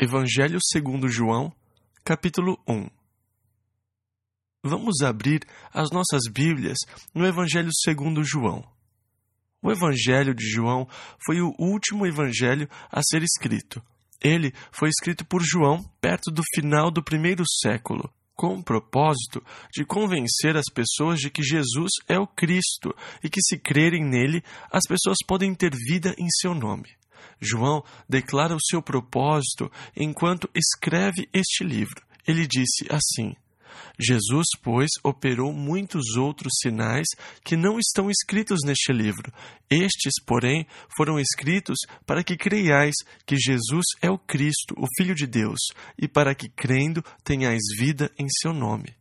Evangelho segundo João, capítulo 1. Vamos abrir as nossas Bíblias no Evangelho segundo João. O Evangelho de João foi o último evangelho a ser escrito. Ele foi escrito por João perto do final do primeiro século, com o propósito de convencer as pessoas de que Jesus é o Cristo e que, se crerem nele, as pessoas podem ter vida em seu nome. João declara o seu propósito enquanto escreve este livro. Ele disse assim: Jesus, pois, operou muitos outros sinais que não estão escritos neste livro. Estes, porém, foram escritos para que creiais que Jesus é o Cristo, o Filho de Deus, e para que, crendo, tenhais vida em seu nome.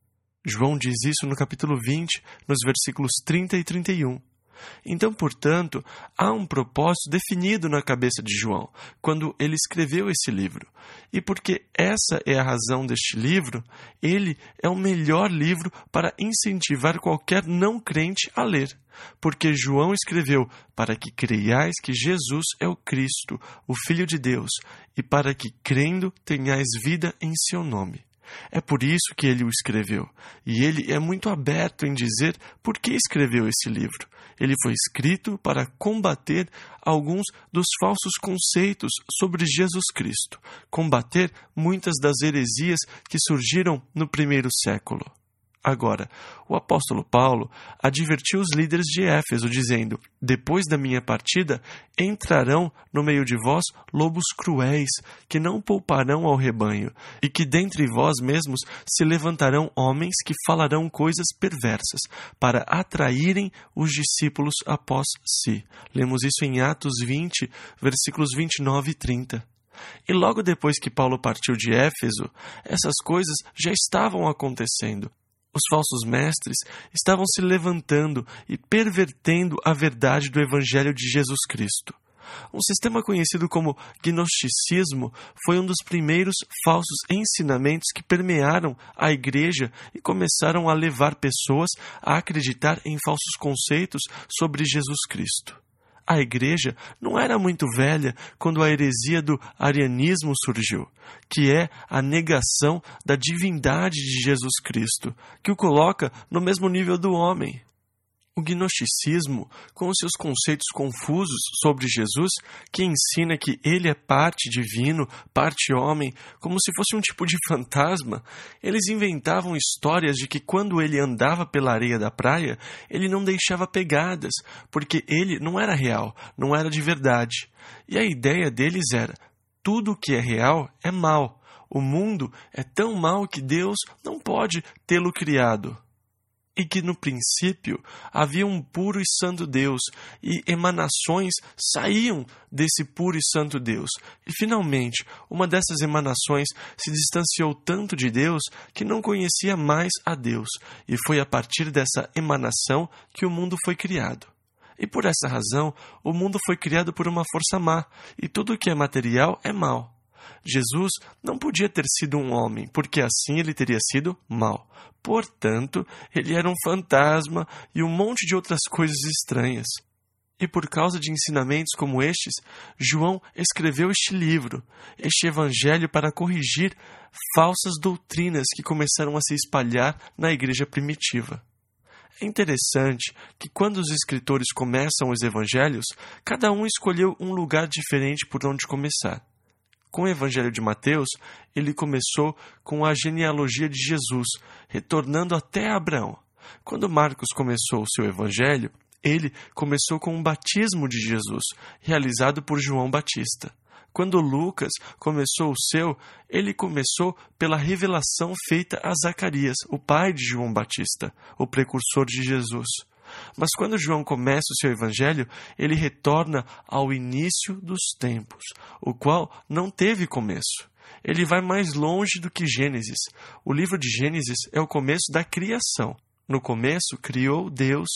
João diz isso no capítulo 20, nos versículos 30 e 31. Então, portanto, há um propósito definido na cabeça de João, quando ele escreveu esse livro. E porque essa é a razão deste livro, ele é o melhor livro para incentivar qualquer não crente a ler. Porque João escreveu para que creiais que Jesus é o Cristo, o Filho de Deus, e para que, crendo, tenhais vida em seu nome. É por isso que ele o escreveu, e ele é muito aberto em dizer por que escreveu esse livro. Ele foi escrito para combater alguns dos falsos conceitos sobre Jesus Cristo, combater muitas das heresias que surgiram no primeiro século. Agora, o apóstolo Paulo advertiu os líderes de Éfeso, dizendo: depois da minha partida, entrarão no meio de vós lobos cruéis, que não pouparão ao rebanho, e que dentre vós mesmos se levantarão homens que falarão coisas perversas, para atraírem os discípulos após si. Lemos isso em Atos 20, versículos 29 e 30. E logo depois que Paulo partiu de Éfeso, essas coisas já estavam acontecendo. Os falsos mestres estavam se levantando e pervertendo a verdade do Evangelho de Jesus Cristo. Um sistema conhecido como gnosticismo foi um dos primeiros falsos ensinamentos que permearam a igreja e começaram a levar pessoas a acreditar em falsos conceitos sobre Jesus Cristo. A igreja não era muito velha quando a heresia do arianismo surgiu, que é a negação da divindade de Jesus Cristo, que o coloca no mesmo nível do homem. O gnosticismo, com os seus conceitos confusos sobre Jesus, que ensina que ele é parte divino, parte homem, como se fosse um tipo de fantasma, eles inventavam histórias de que quando ele andava pela areia da praia, ele não deixava pegadas, porque ele não era real, não era de verdade. E a ideia deles era: tudo que é real é mal. O mundo é tão mau que Deus não pode tê-lo criado. E que no princípio havia um puro e santo Deus, e emanações saíam desse puro e santo Deus. E finalmente, uma dessas emanações se distanciou tanto de Deus que não conhecia mais a Deus, e foi a partir dessa emanação que o mundo foi criado. E por essa razão, o mundo foi criado por uma força má, e tudo que é material é mau. Jesus não podia ter sido um homem, porque assim ele teria sido mau. Portanto, ele era um fantasma e um monte de outras coisas estranhas. E por causa de ensinamentos como estes, João escreveu este livro, este evangelho, para corrigir falsas doutrinas que começaram a se espalhar na igreja primitiva. É interessante que quando os escritores começam os evangelhos, cada um escolheu um lugar diferente por onde começar. Com o Evangelho de Mateus, ele começou com a genealogia de Jesus, retornando até Abraão. Quando Marcos começou o seu Evangelho, ele começou com o batismo de Jesus, realizado por João Batista. Quando Lucas começou o seu, ele começou pela revelação feita a Zacarias, o pai de João Batista, o precursor de Jesus. Mas quando João começa o seu evangelho, ele retorna ao início dos tempos, o qual não teve começo. Ele vai mais longe do que Gênesis. O livro de Gênesis é o começo da criação. No começo, criou Deus.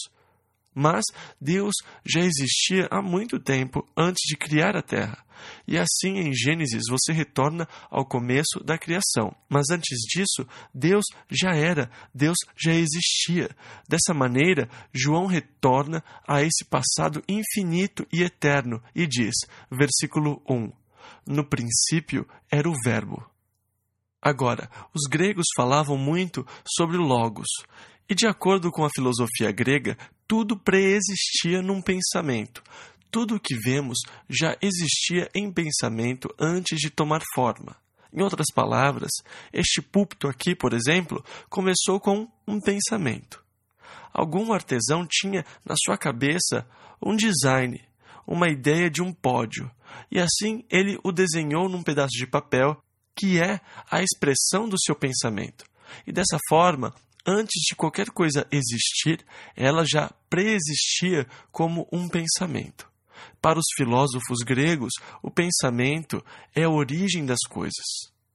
Mas Deus já existia há muito tempo antes de criar a terra. E assim, em Gênesis, você retorna ao começo da criação. Mas antes disso, Deus já era, Deus já existia. Dessa maneira, João retorna a esse passado infinito e eterno e diz, versículo 1, No princípio era o Verbo. Agora, os gregos falavam muito sobre o Logos, e de acordo com a filosofia grega, tudo preexistia num pensamento. Tudo o que vemos já existia em pensamento antes de tomar forma. Em outras palavras, este púlpito aqui, por exemplo, começou com um pensamento. Algum artesão tinha na sua cabeça um design, uma ideia de um pódio, e assim ele o desenhou num pedaço de papel, que é a expressão do seu pensamento. E dessa forma, antes de qualquer coisa existir, ela já preexistia como um pensamento. Para os filósofos gregos, o pensamento é a origem das coisas.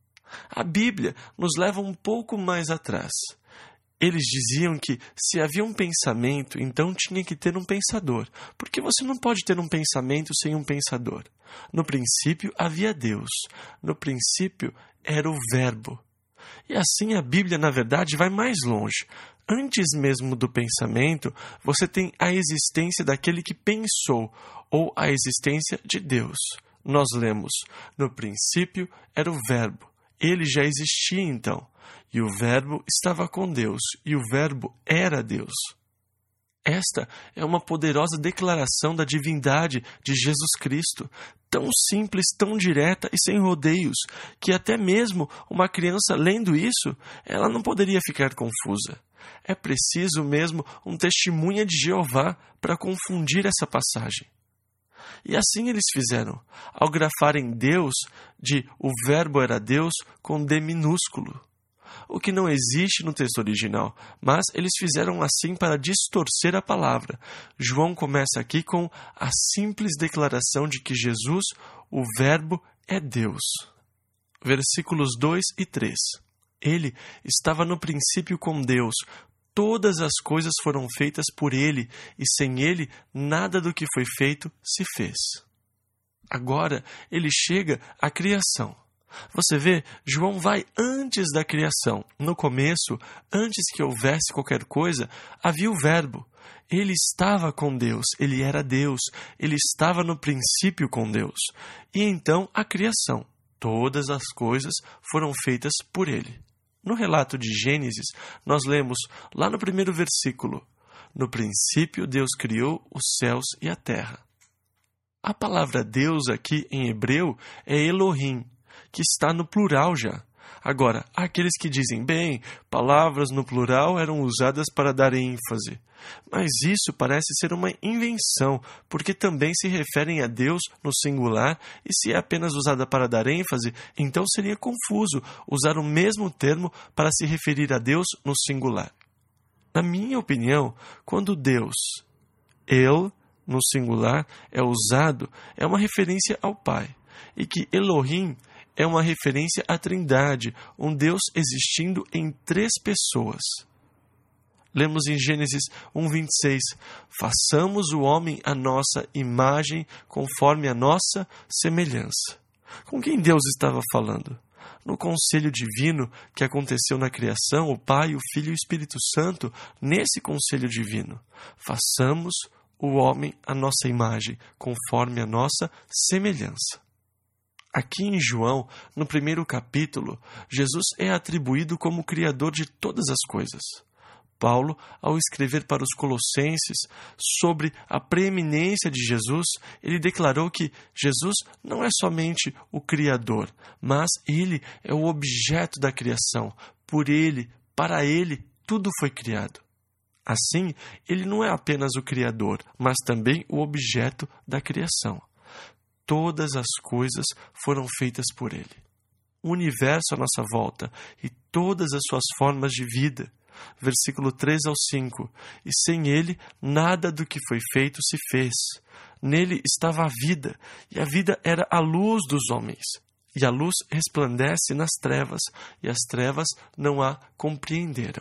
A Bíblia nos leva um pouco mais atrás. Eles diziam que se havia um pensamento, então tinha que ter um pensador, porque você não pode ter um pensamento sem um pensador. No princípio havia Deus, no princípio era o Verbo. E assim a Bíblia, na verdade, vai mais longe. Antes mesmo do pensamento, você tem a existência daquele que pensou, ou a existência de Deus. Nós lemos, no princípio era o Verbo. Ele já existia então. E o Verbo estava com Deus, e o Verbo era Deus. Esta é uma poderosa declaração da divindade de Jesus Cristo, tão simples, tão direta e sem rodeios, que até mesmo uma criança lendo isso, ela não poderia ficar confusa. É preciso mesmo um testemunha de Jeová para confundir essa passagem. E assim eles fizeram, ao grafarem Deus de o Verbo era Deus com D minúsculo. O que não existe no texto original, mas eles fizeram assim para distorcer a palavra. João começa aqui com a simples declaração de que Jesus, o Verbo, é Deus. Versículos 2 e 3. Ele estava no princípio com Deus. Todas as coisas foram feitas por ele, e sem ele, nada do que foi feito se fez. Agora, ele chega à criação. Você vê, João vai antes da criação. No começo, antes que houvesse qualquer coisa, havia o Verbo. Ele estava com Deus, ele era Deus, ele estava no princípio com Deus. E então a criação. Todas as coisas foram feitas por ele. No relato de Gênesis, nós lemos lá no primeiro versículo: no princípio Deus criou os céus e a terra. A palavra Deus aqui em hebreu é Elohim, que está no plural já. Agora, há aqueles que dizem, bem, palavras no plural eram usadas para dar ênfase. Mas isso parece ser uma invenção, porque também se referem a Deus no singular, e se é apenas usada para dar ênfase, então seria confuso usar o mesmo termo para se referir a Deus no singular. Na minha opinião, quando Deus, El, no singular, é usado, é uma referência ao Pai, e que Elohim é uma referência à Trindade, um Deus existindo em 3 pessoas. Lemos em Gênesis 1:26, façamos o homem à nossa imagem, conforme a nossa semelhança. Com quem Deus estava falando? No conselho divino que aconteceu na criação, o Pai, o Filho e o Espírito Santo, nesse conselho divino, façamos o homem à nossa imagem, conforme a nossa semelhança. Aqui em João, no primeiro capítulo, Jesus é atribuído como Criador de todas as coisas. Paulo, ao escrever para os Colossenses sobre a preeminência de Jesus, ele declarou que Jesus não é somente o Criador, mas ele é o objeto da criação. Por ele, para ele, tudo foi criado. Assim, ele não é apenas o Criador, mas também o objeto da criação. Todas as coisas foram feitas por ele. O universo à nossa volta e todas as suas formas de vida. Versículo 3 ao 5. E sem ele, nada do que foi feito se fez. Nele estava a vida, e a vida era a luz dos homens. E a luz resplandece nas trevas, e as trevas não a compreenderam.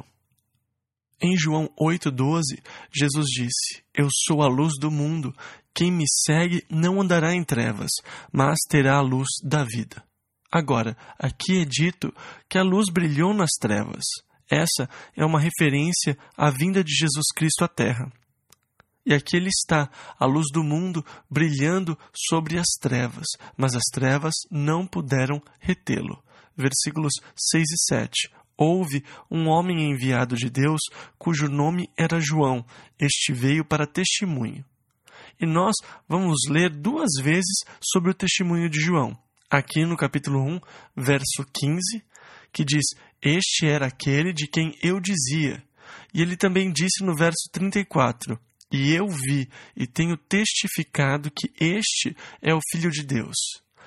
Em João 8,12, Jesus disse, eu sou a luz do mundo. Quem me segue não andará em trevas, mas terá a luz da vida. Agora, aqui é dito que a luz brilhou nas trevas. Essa é uma referência à vinda de Jesus Cristo à Terra. E aqui ele está, a luz do mundo, brilhando sobre as trevas, mas as trevas não puderam retê-lo. Versículos 6 e 7. Houve um homem enviado de Deus, cujo nome era João. Este veio para testemunho. E nós vamos ler 2 vezes sobre o testemunho de João. Aqui no capítulo 1, verso 15, que diz: Este era aquele de quem eu dizia. E ele também disse no verso 34, E eu vi e tenho testificado que este é o Filho de Deus.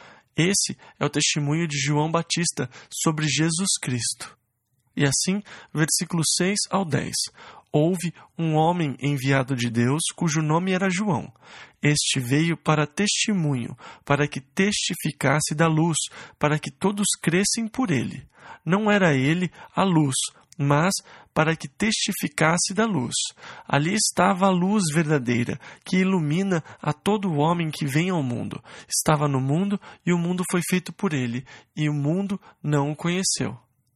Esse é o testemunho de João Batista sobre Jesus Cristo. E assim, versículos 6 ao 10. Houve um homem enviado de Deus, cujo nome era João. Este veio para testemunho, para que testificasse da luz, para que todos crescem por ele. Não era ele a luz, mas para que testificasse da luz. Ali estava a luz verdadeira, que ilumina a todo homem que vem ao mundo. Estava no mundo, e o mundo foi feito por ele, e o mundo não o conheceu.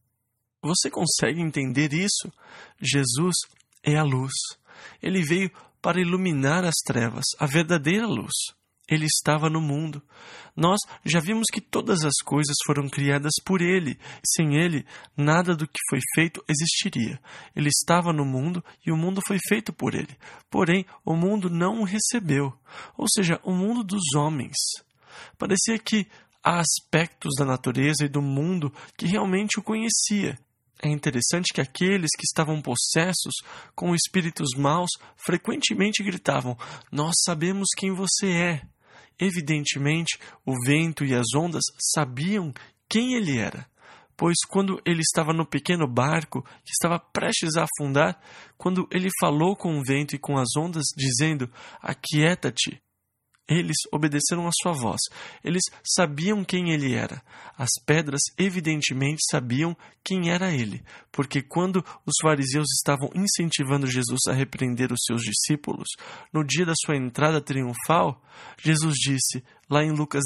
Você consegue entender isso? Jesus é a luz. Ele veio para iluminar as trevas, a verdadeira luz. Ele estava no mundo. Nós já vimos que todas as coisas foram criadas por ele. Sem ele, nada do que foi feito existiria. Ele estava no mundo e o mundo foi feito por ele. Porém, o mundo não o recebeu. Ou seja, o mundo dos homens. Parecia que há aspectos da natureza e do mundo que realmente o conhecia. É interessante que aqueles que estavam possessos com espíritos maus frequentemente gritavam: Nós sabemos quem você é. Evidentemente, o vento e as ondas sabiam quem ele era, pois quando ele estava no pequeno barco que estava prestes a afundar, quando ele falou com o vento e com as ondas, dizendo: Aquieta-te, eles obedeceram à sua voz. Eles sabiam quem ele era. As pedras evidentemente sabiam quem era ele, porque quando os fariseus estavam incentivando Jesus a repreender os seus discípulos, no dia da sua entrada triunfal, Jesus disse, lá em Lucas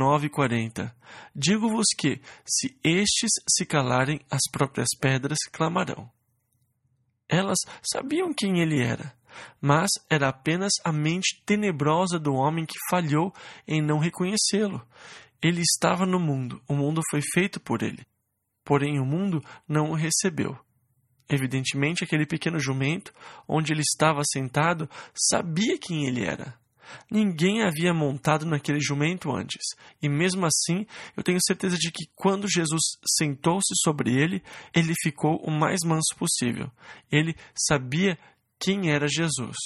19:40, Digo-vos que, se estes se calarem, as próprias pedras clamarão. Elas sabiam quem ele era, mas era apenas a mente tenebrosa do homem que falhou em não reconhecê-lo. Ele estava no mundo, o mundo foi feito por ele, porém o mundo não o recebeu. Evidentemente, aquele pequeno jumento, onde ele estava sentado, sabia quem ele era. Ninguém havia montado naquele jumento antes, e mesmo assim, eu tenho certeza de que quando Jesus sentou-se sobre ele, ele ficou o mais manso possível. Ele sabia quem era Jesus.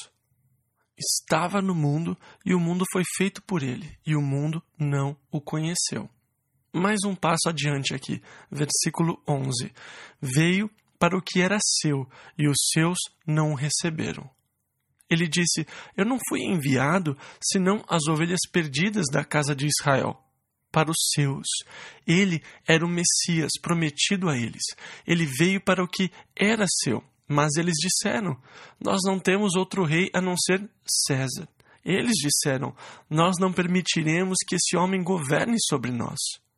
Estava no mundo e o mundo foi feito por ele, e o mundo não o conheceu. Mais um passo adiante aqui, versículo 11. Veio para o que era seu, e os seus não o receberam. Ele disse, eu não fui enviado, senão as ovelhas perdidas da casa de Israel. Para os seus. Ele era o Messias prometido a eles. Ele veio para o que era seu. Mas eles disseram, nós não temos outro rei a não ser César. Eles disseram, nós não permitiremos que esse homem governe sobre nós.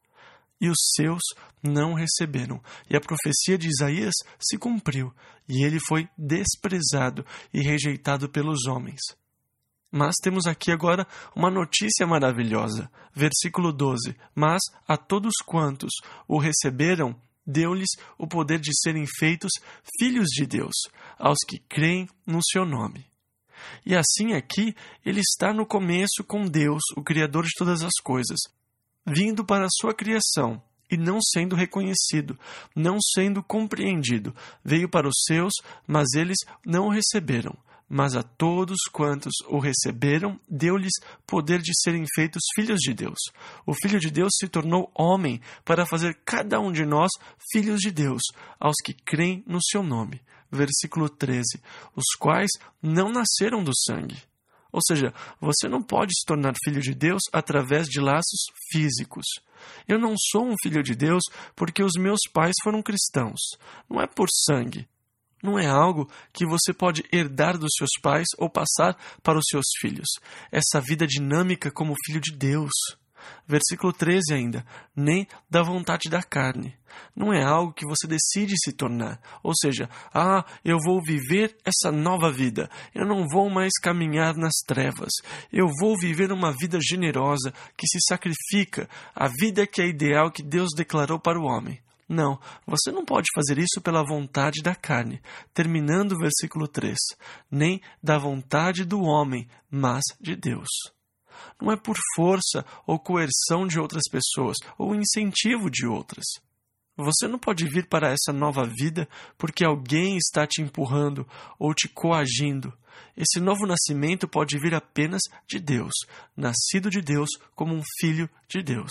E os seus não receberam. E a profecia de Isaías se cumpriu. E ele foi desprezado e rejeitado pelos homens. Mas temos aqui agora uma notícia maravilhosa. Versículo 12. Mas a todos quantos o receberam, deu-lhes o poder de serem feitos filhos de Deus, aos que creem no seu nome. E assim aqui, ele está no começo com Deus, o Criador de todas as coisas, vindo para a sua criação e não sendo reconhecido, não sendo compreendido. Veio para os seus, mas eles não o receberam. Mas a todos quantos o receberam, deu-lhes poder de serem feitos filhos de Deus. O Filho de Deus se tornou homem para fazer cada um de nós filhos de Deus, aos que creem no seu nome. Versículo 13. Os quais não nasceram do sangue. Ou seja, você não pode se tornar filho de Deus através de laços físicos. Eu não sou um filho de Deus porque os meus pais foram cristãos. Não é por sangue. Não é algo que você pode herdar dos seus pais ou passar para os seus filhos. Essa vida dinâmica como filho de Deus. Versículo 13 ainda, nem da vontade da carne. Não é algo que você decide se tornar. Ou seja, eu vou viver essa nova vida. Eu não vou mais caminhar nas trevas. Eu vou viver uma vida generosa que se sacrifica, a vida que é ideal que Deus declarou para o homem. Não, você não pode fazer isso pela vontade da carne. Terminando o versículo 3, nem da vontade do homem, mas de Deus. Não é por força ou coerção de outras pessoas ou incentivo de outras. Você não pode vir para essa nova vida porque alguém está te empurrando ou te coagindo. Esse novo nascimento pode vir apenas de Deus, nascido de Deus como um filho de Deus.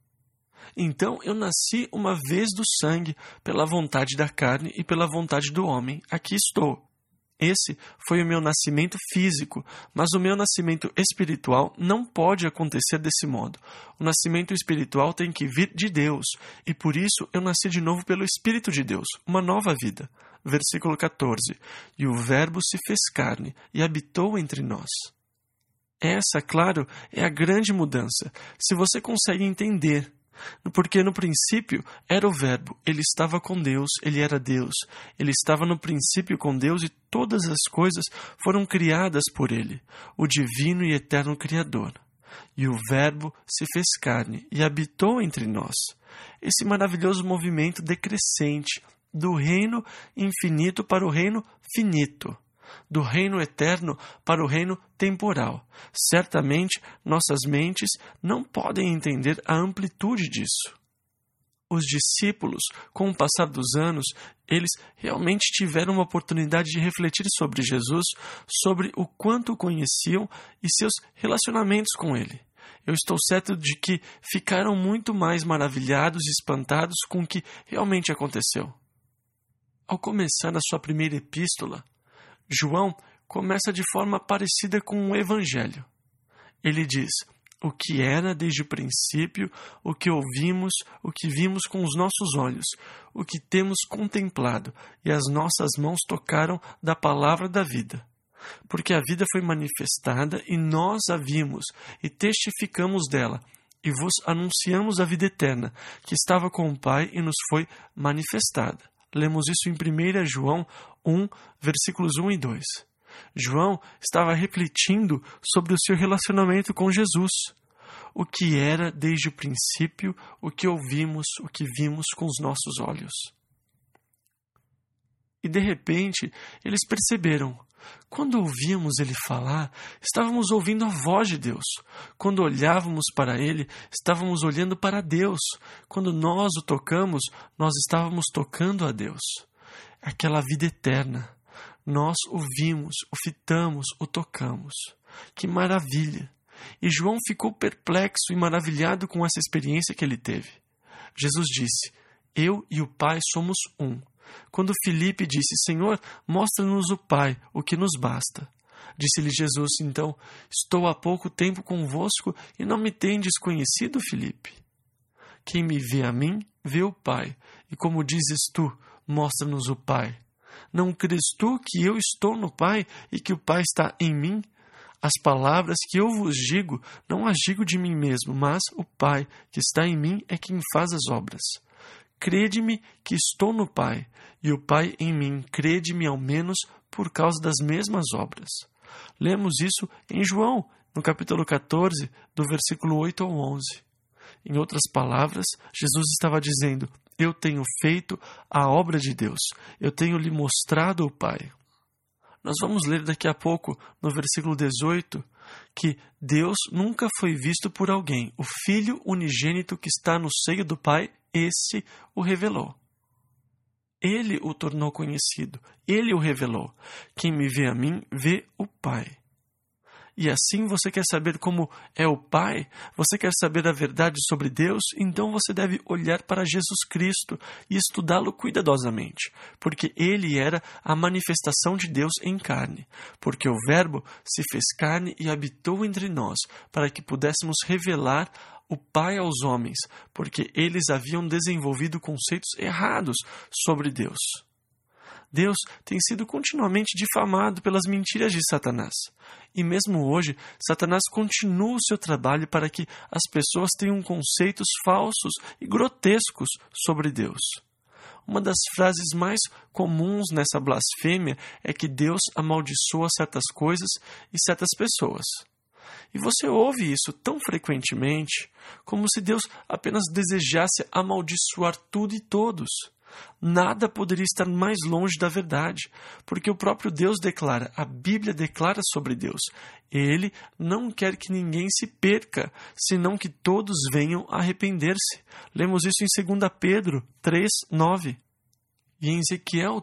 Então eu nasci uma vez do sangue, pela vontade da carne e pela vontade do homem. Aqui estou. Esse foi o meu nascimento físico, mas o meu nascimento espiritual não pode acontecer desse modo. O nascimento espiritual tem que vir de Deus, e por isso eu nasci de novo pelo Espírito de Deus, uma nova vida. Versículo 14. E o Verbo se fez carne e habitou entre nós. Essa, claro, é a grande mudança. Se você consegue entender. Porque no princípio era o Verbo, ele estava com Deus, ele era Deus, ele estava no princípio com Deus e todas as coisas foram criadas por ele, o divino e eterno Criador. E o Verbo se fez carne e habitou entre nós. Esse maravilhoso movimento decrescente do reino infinito para o reino finito. Do reino eterno para o reino temporal. Certamente, nossas mentes não podem entender a amplitude disso. Os discípulos, com o passar dos anos, eles realmente tiveram uma oportunidade de refletir sobre Jesus, sobre o quanto o conheciam e seus relacionamentos com ele. Eu estou certo de que ficaram muito mais maravilhados e espantados com o que realmente aconteceu. Ao começar a sua primeira epístola, João começa de forma parecida com o Evangelho. Ele diz, o que era desde o princípio, o que ouvimos, o que vimos com os nossos olhos, o que temos contemplado, e as nossas mãos tocaram da palavra da vida. Porque a vida foi manifestada, e nós a vimos, e testificamos dela, e vos anunciamos a vida eterna, que estava com o Pai e nos foi manifestada. Lemos isso em 1 João 1, versículos 1 e 2. João estava refletindo sobre o seu relacionamento com Jesus. O que era desde o princípio, o que ouvimos, o que vimos com os nossos olhos. E de repente, eles perceberam. Quando ouvíamos ele falar, estávamos ouvindo a voz de Deus. Quando olhávamos para ele, estávamos olhando para Deus. Quando nós o tocamos, nós estávamos tocando a Deus. Aquela vida eterna. Nós o vimos, o fitamos, o tocamos. Que maravilha! E João ficou perplexo e maravilhado com essa experiência que ele teve. Jesus disse, eu e o Pai somos um. Quando Filipe disse, Senhor, mostra-nos o Pai, o que nos basta. Disse-lhe Jesus, então, estou há pouco tempo convosco e não me tendes conhecido, Filipe? Quem me vê a mim, vê o Pai. E como dizes tu, mostra-nos o Pai. Não crês tu que eu estou no Pai e que o Pai está em mim? As palavras que eu vos digo, não as digo de mim mesmo, mas o Pai que está em mim é quem faz as obras. Crede-me que estou no Pai, e o Pai em mim, crede-me ao menos por causa das mesmas obras. Lemos isso em João, no capítulo 14, do versículo 8 ao 11. Em outras palavras, Jesus estava dizendo, eu tenho feito a obra de Deus, eu tenho lhe mostrado o Pai. Nós vamos ler daqui a pouco, no versículo 18, que Deus nunca foi visto por alguém. O Filho unigênito que está no seio do Pai, esse o revelou. Ele o tornou conhecido. Ele o revelou. Quem me vê a mim, vê o Pai. E assim você quer saber como é o Pai? Você quer saber a verdade sobre Deus? Então você deve olhar para Jesus Cristo e estudá-lo cuidadosamente, porque ele era a manifestação de Deus em carne, porque o Verbo se fez carne e habitou entre nós, para que pudéssemos revelar o Pai aos homens, porque eles haviam desenvolvido conceitos errados sobre Deus. Deus tem sido continuamente difamado pelas mentiras de Satanás. E mesmo hoje, Satanás continua o seu trabalho para que as pessoas tenham conceitos falsos e grotescos sobre Deus. Uma das frases mais comuns nessa blasfêmia é que Deus amaldiçoa certas coisas e certas pessoas. E você ouve isso tão frequentemente, como se Deus apenas desejasse amaldiçoar tudo e todos. Nada poderia estar mais longe da verdade, porque o próprio Deus declara, a Bíblia declara sobre Deus. Ele não quer que ninguém se perca, senão que todos venham a arrepender-se. Lemos isso em 2 Pedro 3:9. E em Ezequiel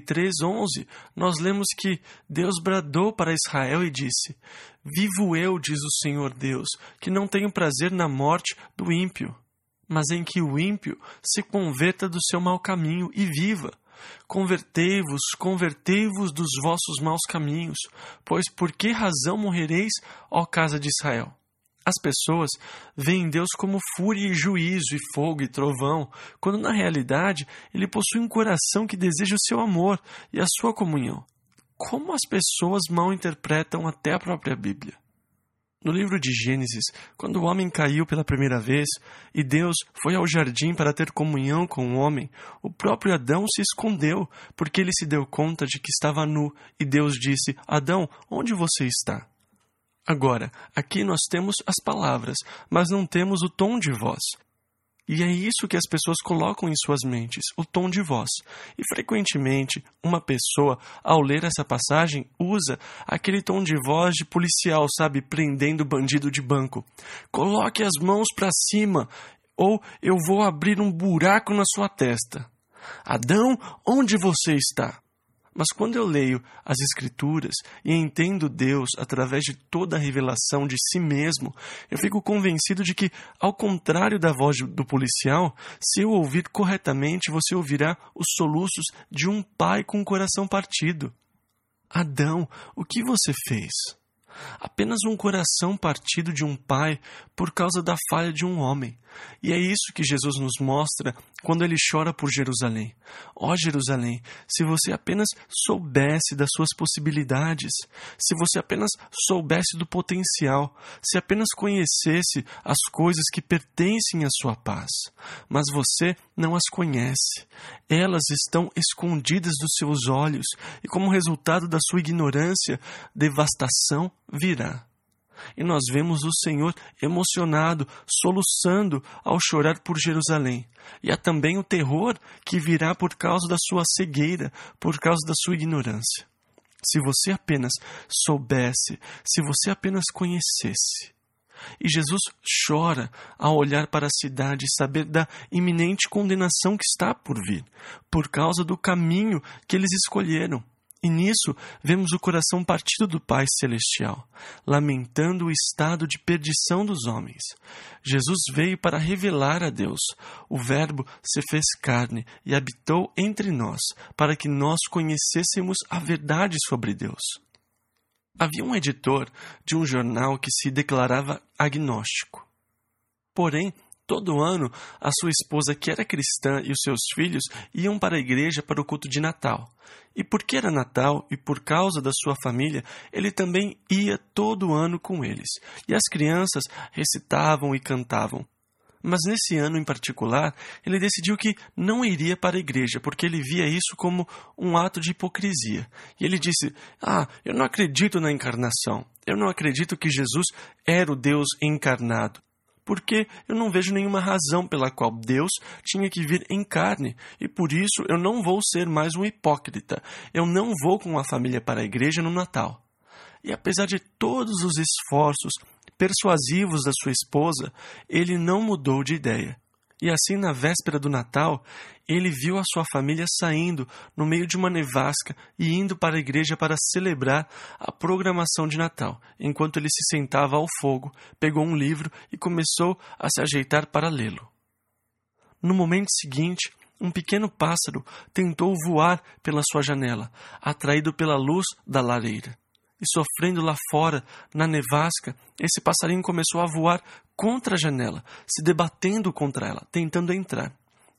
33:11, nós lemos que Deus bradou para Israel e disse: Vivo eu, diz o Senhor Deus, que não tenho prazer na morte do ímpio, mas em que o ímpio se converta do seu mau caminho e viva. Convertei-vos, convertei-vos dos vossos maus caminhos, pois por que razão morrereis, ó casa de Israel? As pessoas veem Deus como fúria e juízo, e fogo e trovão, quando na realidade Ele possui um coração que deseja o seu amor e a sua comunhão. Como as pessoas mal interpretam até a própria Bíblia. No livro de Gênesis, quando o homem caiu pela primeira vez e Deus foi ao jardim para ter comunhão com o homem, o próprio Adão se escondeu, porque ele se deu conta de que estava nu, e Deus disse: Adão, onde você está? Agora, aqui nós temos as palavras, mas não temos o tom de voz. E é isso que as pessoas colocam em suas mentes, o tom de voz. E frequentemente, uma pessoa, ao ler essa passagem, usa aquele tom de voz de policial, sabe, prendendo bandido de banco. Coloque as mãos para cima, ou eu vou abrir um buraco na sua testa. Adão, onde você está? Mas quando eu leio as Escrituras e entendo Deus através de toda a revelação de si mesmo, eu fico convencido de que, ao contrário da voz do policial, se eu ouvir corretamente, você ouvirá os soluços de um pai com o coração partido. Adão, o que você fez? Apenas um coração partido de um pai por causa da falha de um homem. E é isso que Jesus nos mostra quando ele chora por Jerusalém. Ó Jerusalém, se você apenas soubesse das suas possibilidades, se você apenas soubesse do potencial, se apenas conhecesse as coisas que pertencem à sua paz. Mas você não as conhece. Elas estão escondidas dos seus olhos e, como resultado da sua ignorância, devastação virá. E nós vemos o Senhor emocionado, soluçando ao chorar por Jerusalém. E há também o terror que virá por causa da sua cegueira, por causa da sua ignorância. Se você apenas soubesse, se você apenas conhecesse. E Jesus chora ao olhar para a cidade e saber da iminente condenação que está por vir, por causa do caminho que eles escolheram. E nisso vemos o coração partido do Pai Celestial, lamentando o estado de perdição dos homens. Jesus veio para revelar a Deus. O Verbo se fez carne e habitou entre nós, para que nós conhecêssemos a verdade sobre Deus. Havia um editor de um jornal que se declarava agnóstico. Porém, todo ano, a sua esposa, que era cristã, e os seus filhos iam para a igreja para o culto de Natal. E porque era Natal e por causa da sua família, ele também ia todo ano com eles. E as crianças recitavam e cantavam. Mas nesse ano em particular, ele decidiu que não iria para a igreja, porque ele via isso como um ato de hipocrisia. E ele disse: eu não acredito na encarnação. Eu não acredito que Jesus era o Deus encarnado. Porque eu não vejo nenhuma razão pela qual Deus tinha que vir em carne, e por isso eu não vou ser mais um hipócrita. Eu não vou com a família para a igreja no Natal. E apesar de todos os esforços persuasivos da sua esposa, ele não mudou de ideia. E assim, na véspera do Natal, ele viu a sua família saindo no meio de uma nevasca e indo para a igreja para celebrar a programação de Natal. Enquanto ele se sentava ao fogo, pegou um livro e começou a se ajeitar para lê-lo. No momento seguinte, um pequeno pássaro tentou voar pela sua janela, atraído pela luz da lareira. E sofrendo lá fora, na nevasca, esse passarinho começou a voar contra a janela, se debatendo contra ela, tentando entrar.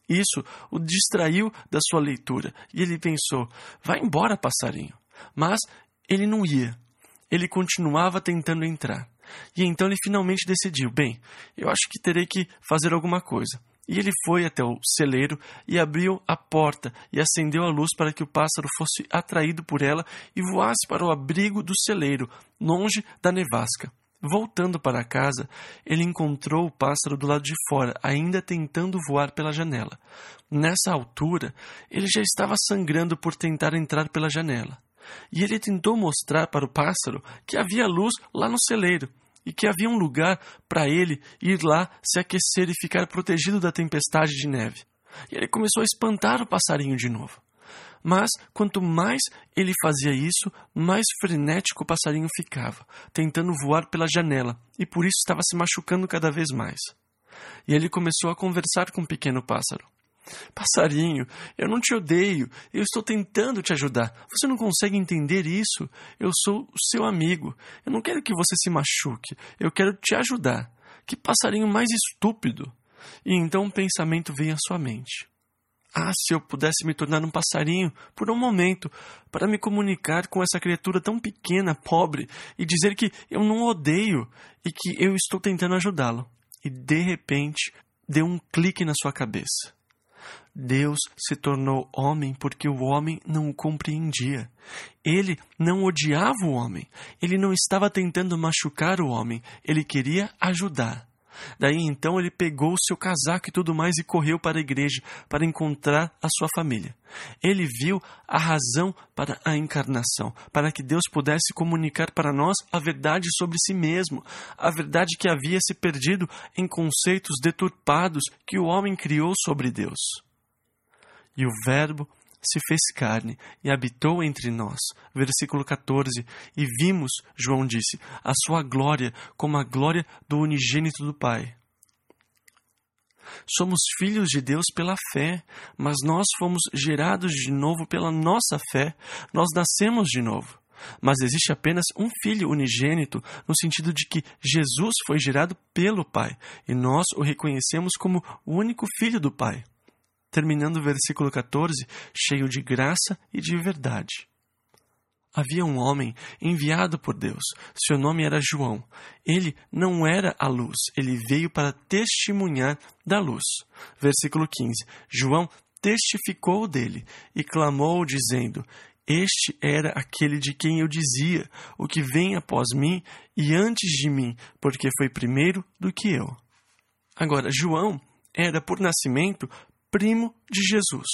Isso o distraiu da sua leitura e ele pensou: vai embora, passarinho. Mas ele não ia. Ele continuava tentando entrar. E então ele finalmente decidiu: bem, eu acho que terei que fazer alguma coisa. E ele foi até o celeiro e abriu a porta e acendeu a luz para que o pássaro fosse atraído por ela e voasse para o abrigo do celeiro, longe da nevasca. Voltando para casa, ele encontrou o pássaro do lado de fora, ainda tentando voar pela janela. Nessa altura, ele já estava sangrando por tentar entrar pela janela. E ele tentou mostrar para o pássaro que havia luz lá no celeiro e que havia um lugar para ele ir lá se aquecer e ficar protegido da tempestade de neve. E ele começou a espantar o passarinho de novo. Mas, quanto mais ele fazia isso, mais frenético o passarinho ficava, tentando voar pela janela, e por isso estava se machucando cada vez mais. E ele começou a conversar com o pequeno pássaro. Passarinho, eu não te odeio, eu estou tentando te ajudar. Você não consegue entender isso? Eu sou o seu amigo. Eu não quero que você se machuque, eu quero te ajudar. Que passarinho mais estúpido! E então um pensamento veio à sua mente. Ah, se eu pudesse me tornar um passarinho por um momento, para me comunicar com essa criatura tão pequena, pobre, e dizer que eu não o odeio e que eu estou tentando ajudá-lo. E de repente, deu um clique na sua cabeça. Deus se tornou homem porque o homem não o compreendia. Ele não odiava o homem. Ele não estava tentando machucar o homem. Ele queria ajudar. Daí então ele pegou o seu casaco e tudo mais e correu para a igreja para encontrar a sua família. Ele viu a razão para a encarnação, para que Deus pudesse comunicar para nós a verdade sobre si mesmo, a verdade que havia se perdido em conceitos deturpados que o homem criou sobre Deus. E o Verbo se fez carne e habitou entre nós. Versículo 14. E vimos, João disse, a sua glória como a glória do unigênito do Pai. Somos filhos de Deus pela fé, mas nós fomos gerados de novo pela nossa fé. Nós nascemos de novo. Mas existe apenas um Filho unigênito, no sentido de que Jesus foi gerado pelo Pai, e nós o reconhecemos como o único Filho do Pai. Terminando o versículo 14, cheio de graça e de verdade. Havia um homem enviado por Deus. Seu nome era João. Ele não era a luz. Ele veio para testemunhar da luz. Versículo 15. João testificou dele e clamou, dizendo: Este era aquele de quem eu dizia, o que vem após mim e antes de mim, porque foi primeiro do que eu. Agora, João era, por nascimento, primo de Jesus.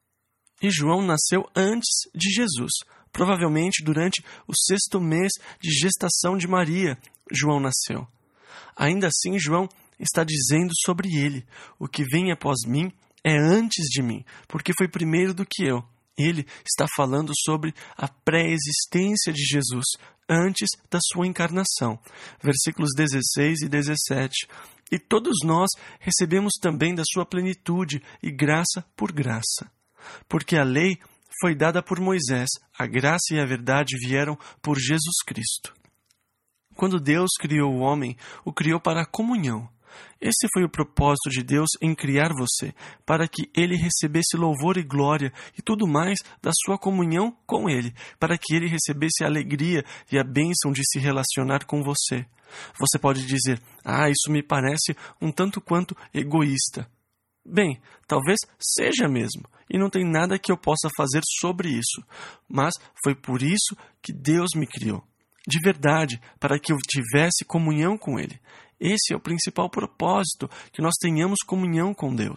E João nasceu antes de Jesus. Provavelmente durante o 6º mês de gestação de Maria, João nasceu. Ainda assim, João está dizendo sobre ele: o que vem após mim é antes de mim, porque foi primeiro do que eu. Ele está falando sobre a pré-existência de Jesus, antes da sua encarnação. Versículos 16 e 17. E todos nós recebemos também da sua plenitude e graça por graça. Porque a lei foi dada por Moisés, a graça e a verdade vieram por Jesus Cristo. Quando Deus criou o homem, o criou para a comunhão. Esse foi o propósito de Deus em criar você, para que ele recebesse louvor e glória e tudo mais da sua comunhão com ele, para que ele recebesse a alegria e a bênção de se relacionar com você. Você pode dizer: isso me parece um tanto quanto egoísta. Bem, talvez seja mesmo, e não tem nada que eu possa fazer sobre isso, mas foi por isso que Deus me criou. De verdade, para que eu tivesse comunhão com Ele. Esse é o principal propósito, que nós tenhamos comunhão com Deus.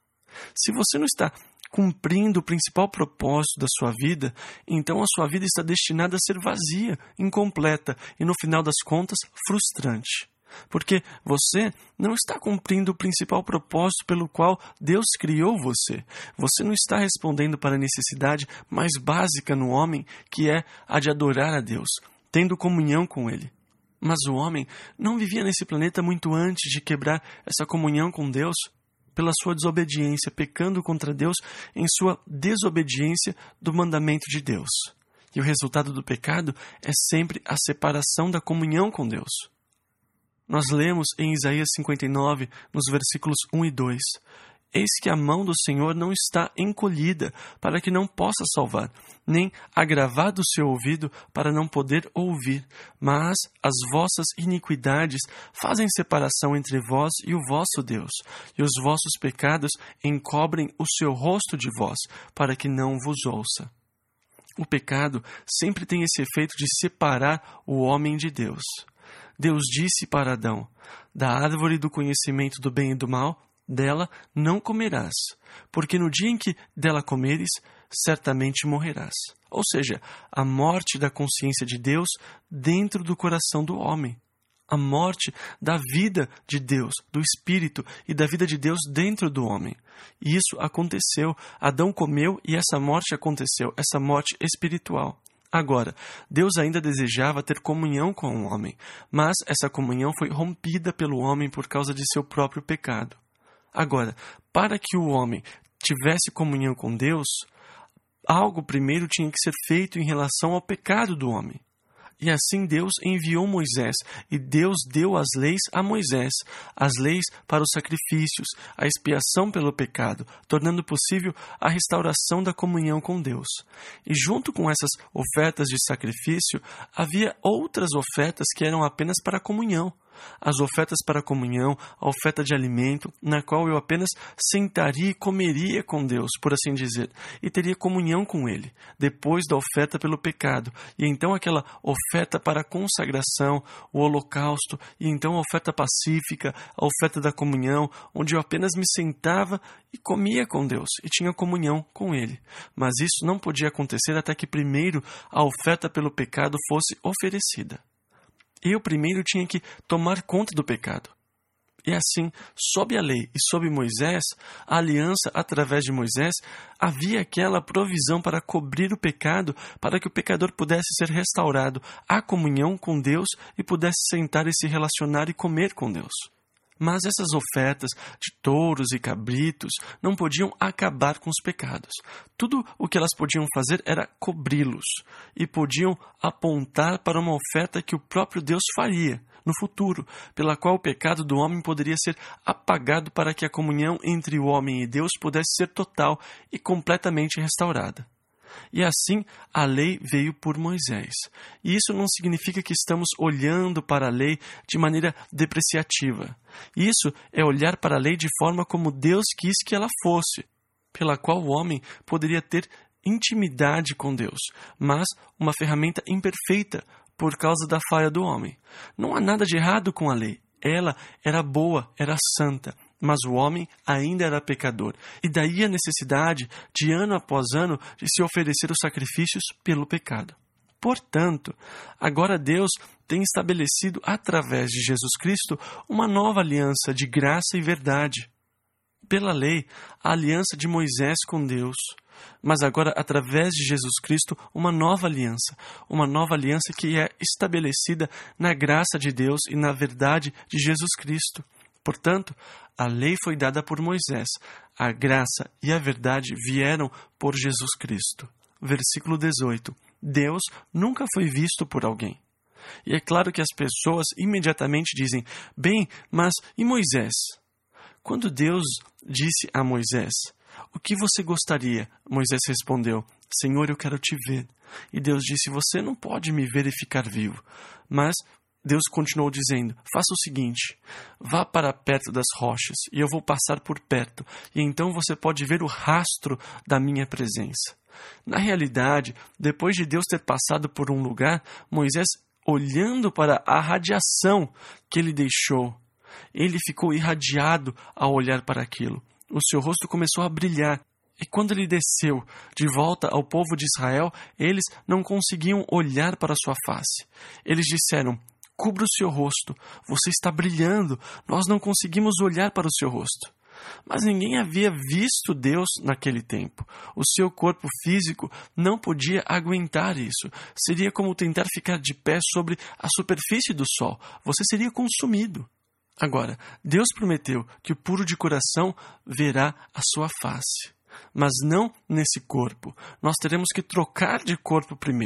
Se você não está cumprindo o principal propósito da sua vida, então a sua vida está destinada a ser vazia, incompleta e, no final das contas, frustrante. Porque você não está cumprindo o principal propósito pelo qual Deus criou você. Você não está respondendo para a necessidade mais básica no homem, que é a de adorar a Deus, tendo comunhão com Ele. Mas o homem não vivia nesse planeta muito antes de quebrar essa comunhão com Deus pela sua desobediência, pecando contra Deus em sua desobediência do mandamento de Deus. E o resultado do pecado é sempre a separação da comunhão com Deus. Nós lemos em Isaías 59, nos versículos 1 e 2, Eis que a mão do Senhor não está encolhida, para que não possa salvar, nem agravado o seu ouvido, para não poder ouvir. Mas as vossas iniquidades fazem separação entre vós e o vosso Deus, e os vossos pecados encobrem o seu rosto de vós, para que não vos ouça. O pecado sempre tem esse efeito de separar o homem de Deus. Deus disse para Adão: da árvore do conhecimento do bem e do mal, dela não comerás, porque no dia em que dela comeres, certamente morrerás. Ou seja, a morte da consciência de Deus dentro do coração do homem. A morte da vida de Deus, do Espírito e da vida de Deus dentro do homem. E isso aconteceu. Adão comeu e essa morte aconteceu, essa morte espiritual. Agora, Deus ainda desejava ter comunhão com o homem, mas essa comunhão foi rompida pelo homem por causa de seu próprio pecado. Agora, para que o homem tivesse comunhão com Deus, algo primeiro tinha que ser feito em relação ao pecado do homem. E assim Deus enviou Moisés, e Deus deu as leis a Moisés, as leis para os sacrifícios, a expiação pelo pecado, tornando possível a restauração da comunhão com Deus. E junto com essas ofertas de sacrifício, havia outras ofertas que eram apenas para a comunhão. As ofertas para a comunhão, a oferta de alimento, na qual eu apenas sentaria e comeria com Deus, por assim dizer, e teria comunhão com Ele, depois da oferta pelo pecado, e então aquela oferta para a consagração, o holocausto, e então a oferta pacífica, a oferta da comunhão, onde eu apenas me sentava e comia com Deus, e tinha comunhão com Ele. Mas isso não podia acontecer até que primeiro a oferta pelo pecado fosse oferecida. Eu primeiro tinha que tomar conta do pecado. E assim, sob a lei e sob Moisés, a aliança através de Moisés, havia aquela provisão para cobrir o pecado, para que o pecador pudesse ser restaurado à comunhão com Deus e pudesse sentar e se relacionar e comer com Deus. Mas essas ofertas de touros e cabritos não podiam acabar com os pecados. Tudo o que elas podiam fazer era cobri-los e podiam apontar para uma oferta que o próprio Deus faria no futuro, pela qual o pecado do homem poderia ser apagado para que a comunhão entre o homem e Deus pudesse ser total e completamente restaurada. E assim a lei veio por Moisés. E isso não significa que estamos olhando para a lei de maneira depreciativa. Isso é olhar para a lei de forma como Deus quis que ela fosse, pela qual o homem poderia ter intimidade com Deus, mas uma ferramenta imperfeita por causa da falha do homem. Não há nada de errado com a lei. Ela era boa, era santa. Mas o homem ainda era pecador, e daí a necessidade de ano após ano de se oferecer os sacrifícios pelo pecado. Portanto, agora Deus tem estabelecido através de Jesus Cristo uma nova aliança de graça e verdade. Pela lei, a aliança de Moisés com Deus, mas agora através de Jesus Cristo uma nova aliança que é estabelecida na graça de Deus e na verdade de Jesus Cristo. Portanto, a lei foi dada por Moisés, a graça e a verdade vieram por Jesus Cristo. Versículo 18. Deus nunca foi visto por alguém. E é claro que as pessoas imediatamente dizem: bem, mas e Moisés? Quando Deus disse a Moisés: o que você gostaria? Moisés respondeu: Senhor, eu quero te ver. E Deus disse: você não pode me ver e ficar vivo. Mas Deus continuou dizendo: faça o seguinte, vá para perto das rochas e eu vou passar por perto, e então você pode ver o rastro da minha presença. Na realidade, depois de Deus ter passado por um lugar, Moisés, olhando para a radiação que ele deixou, ele ficou irradiado ao olhar para aquilo. O seu rosto começou a brilhar. E quando ele desceu de volta ao povo de Israel, eles não conseguiam olhar para sua face. Eles disseram: cubra o seu rosto, você está brilhando, nós não conseguimos olhar para o seu rosto. Mas ninguém havia visto Deus naquele tempo. O seu corpo físico não podia aguentar isso. Seria como tentar ficar de pé sobre a superfície do sol. Você seria consumido. Agora, Deus prometeu que o puro de coração verá a sua face. Mas não nesse corpo. Nós teremos que trocar de corpo primeiro.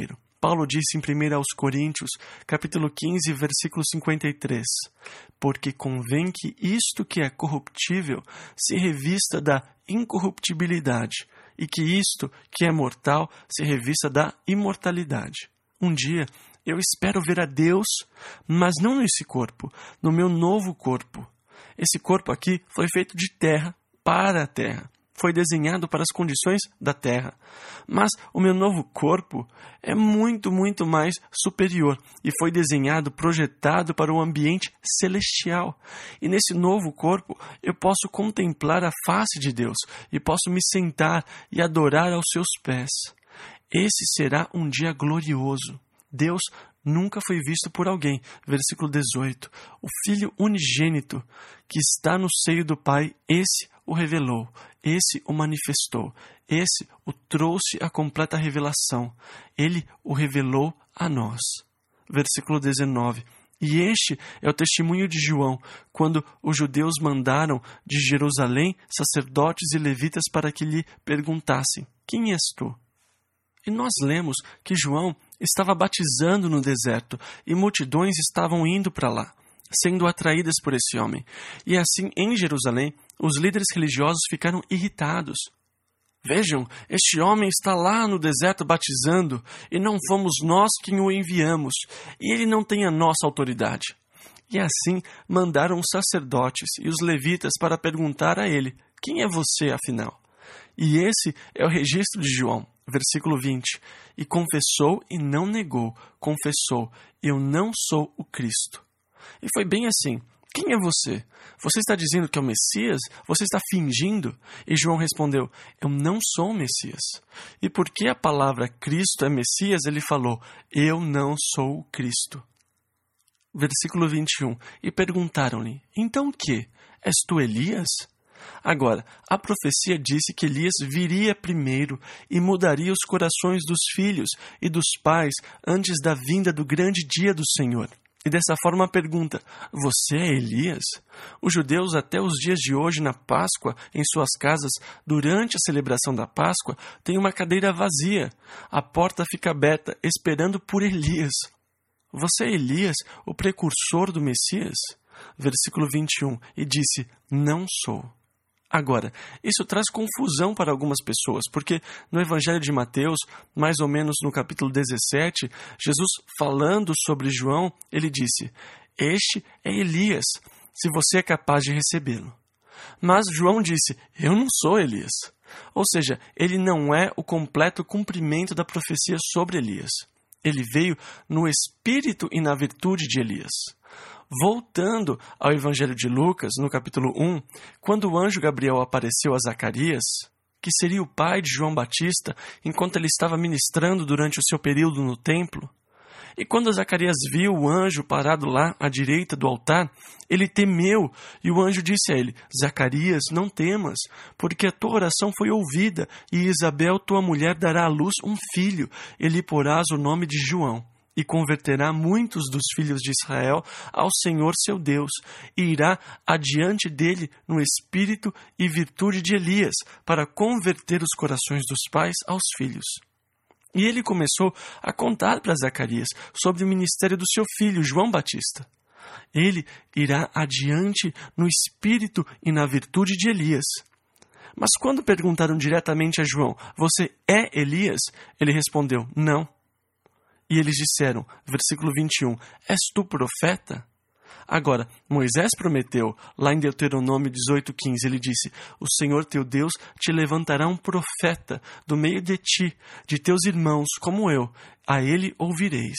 Paulo disse em 1 aos Coríntios, capítulo 15, versículo 53, porque convém que isto que é corruptível se revista da incorruptibilidade, e que isto que é mortal se revista da imortalidade. Um dia eu espero ver a Deus, mas não nesse corpo, no meu novo corpo. Esse corpo aqui foi feito de terra para a terra. Foi desenhado para as condições da terra. Mas o meu novo corpo é muito, muito mais superior e foi desenhado, projetado para o ambiente celestial. E nesse novo corpo eu posso contemplar a face de Deus e posso me sentar e adorar aos seus pés. Esse será um dia glorioso. Deus nunca foi visto por alguém. Versículo 18. O Filho unigênito que está no seio do Pai, esse o revelou, esse o manifestou, esse o trouxe à completa revelação. Ele o revelou a nós. Versículo 19. E este é o testemunho de João, quando os judeus mandaram de Jerusalém sacerdotes e levitas para que lhe perguntassem: quem és tu? E nós lemos que João estava batizando no deserto e multidões estavam indo para lá, sendo atraídas por esse homem. E assim, em Jerusalém, os líderes religiosos ficaram irritados. Vejam, este homem está lá no deserto batizando, e não fomos nós quem o enviamos, e ele não tem a nossa autoridade. E assim mandaram os sacerdotes e os levitas para perguntar a ele: quem é você, afinal? E esse é o registro de João. Versículo 20. E confessou e não negou. Confessou: eu não sou o Cristo. E foi bem assim. Quem é você? Você está dizendo que é o Messias? Você está fingindo? E João respondeu: eu não sou o Messias. E porque a palavra Cristo é Messias, ele falou: eu não sou o Cristo. Versículo 21. E perguntaram-lhe: então o que? És tu Elias? Agora, a profecia disse que Elias viria primeiro e mudaria os corações dos filhos e dos pais antes da vinda do grande dia do Senhor. E dessa forma pergunta: você é Elias? Os judeus até os dias de hoje na Páscoa, em suas casas, durante a celebração da Páscoa, têm uma cadeira vazia. A porta fica aberta, esperando por Elias. Você é Elias, o precursor do Messias? Versículo 21. E disse: não sou. Agora, isso traz confusão para algumas pessoas, porque no Evangelho de Mateus, mais ou menos no capítulo 17, Jesus falando sobre João, ele disse: este é Elias, se você é capaz de recebê-lo. Mas João disse: eu não sou Elias. Ou seja, ele não é o completo cumprimento da profecia sobre Elias. Ele veio no espírito e na virtude de Elias. Voltando ao Evangelho de Lucas, no capítulo 1, quando o anjo Gabriel apareceu a Zacarias, que seria o pai de João Batista, enquanto ele estava ministrando durante o seu período no templo, e quando Zacarias viu o anjo parado lá à direita do altar, ele temeu, e o anjo disse a ele: Zacarias, não temas, porque a tua oração foi ouvida, e Isabel, tua mulher, dará à luz um filho, e lhe porás o nome de João. E converterá muitos dos filhos de Israel ao Senhor seu Deus, e irá adiante dele no espírito e virtude de Elias, para converter os corações dos pais aos filhos. E ele começou a contar para Zacarias sobre o ministério do seu filho, João Batista. Ele irá adiante no espírito e na virtude de Elias. Mas quando perguntaram diretamente a João: você é Elias? Ele respondeu: não. E eles disseram, versículo 21, és tu profeta? Agora, Moisés prometeu, lá em Deuteronômio 18:15, ele disse: o Senhor teu Deus te levantará um profeta do meio de ti, de teus irmãos, como eu, a ele ouvireis.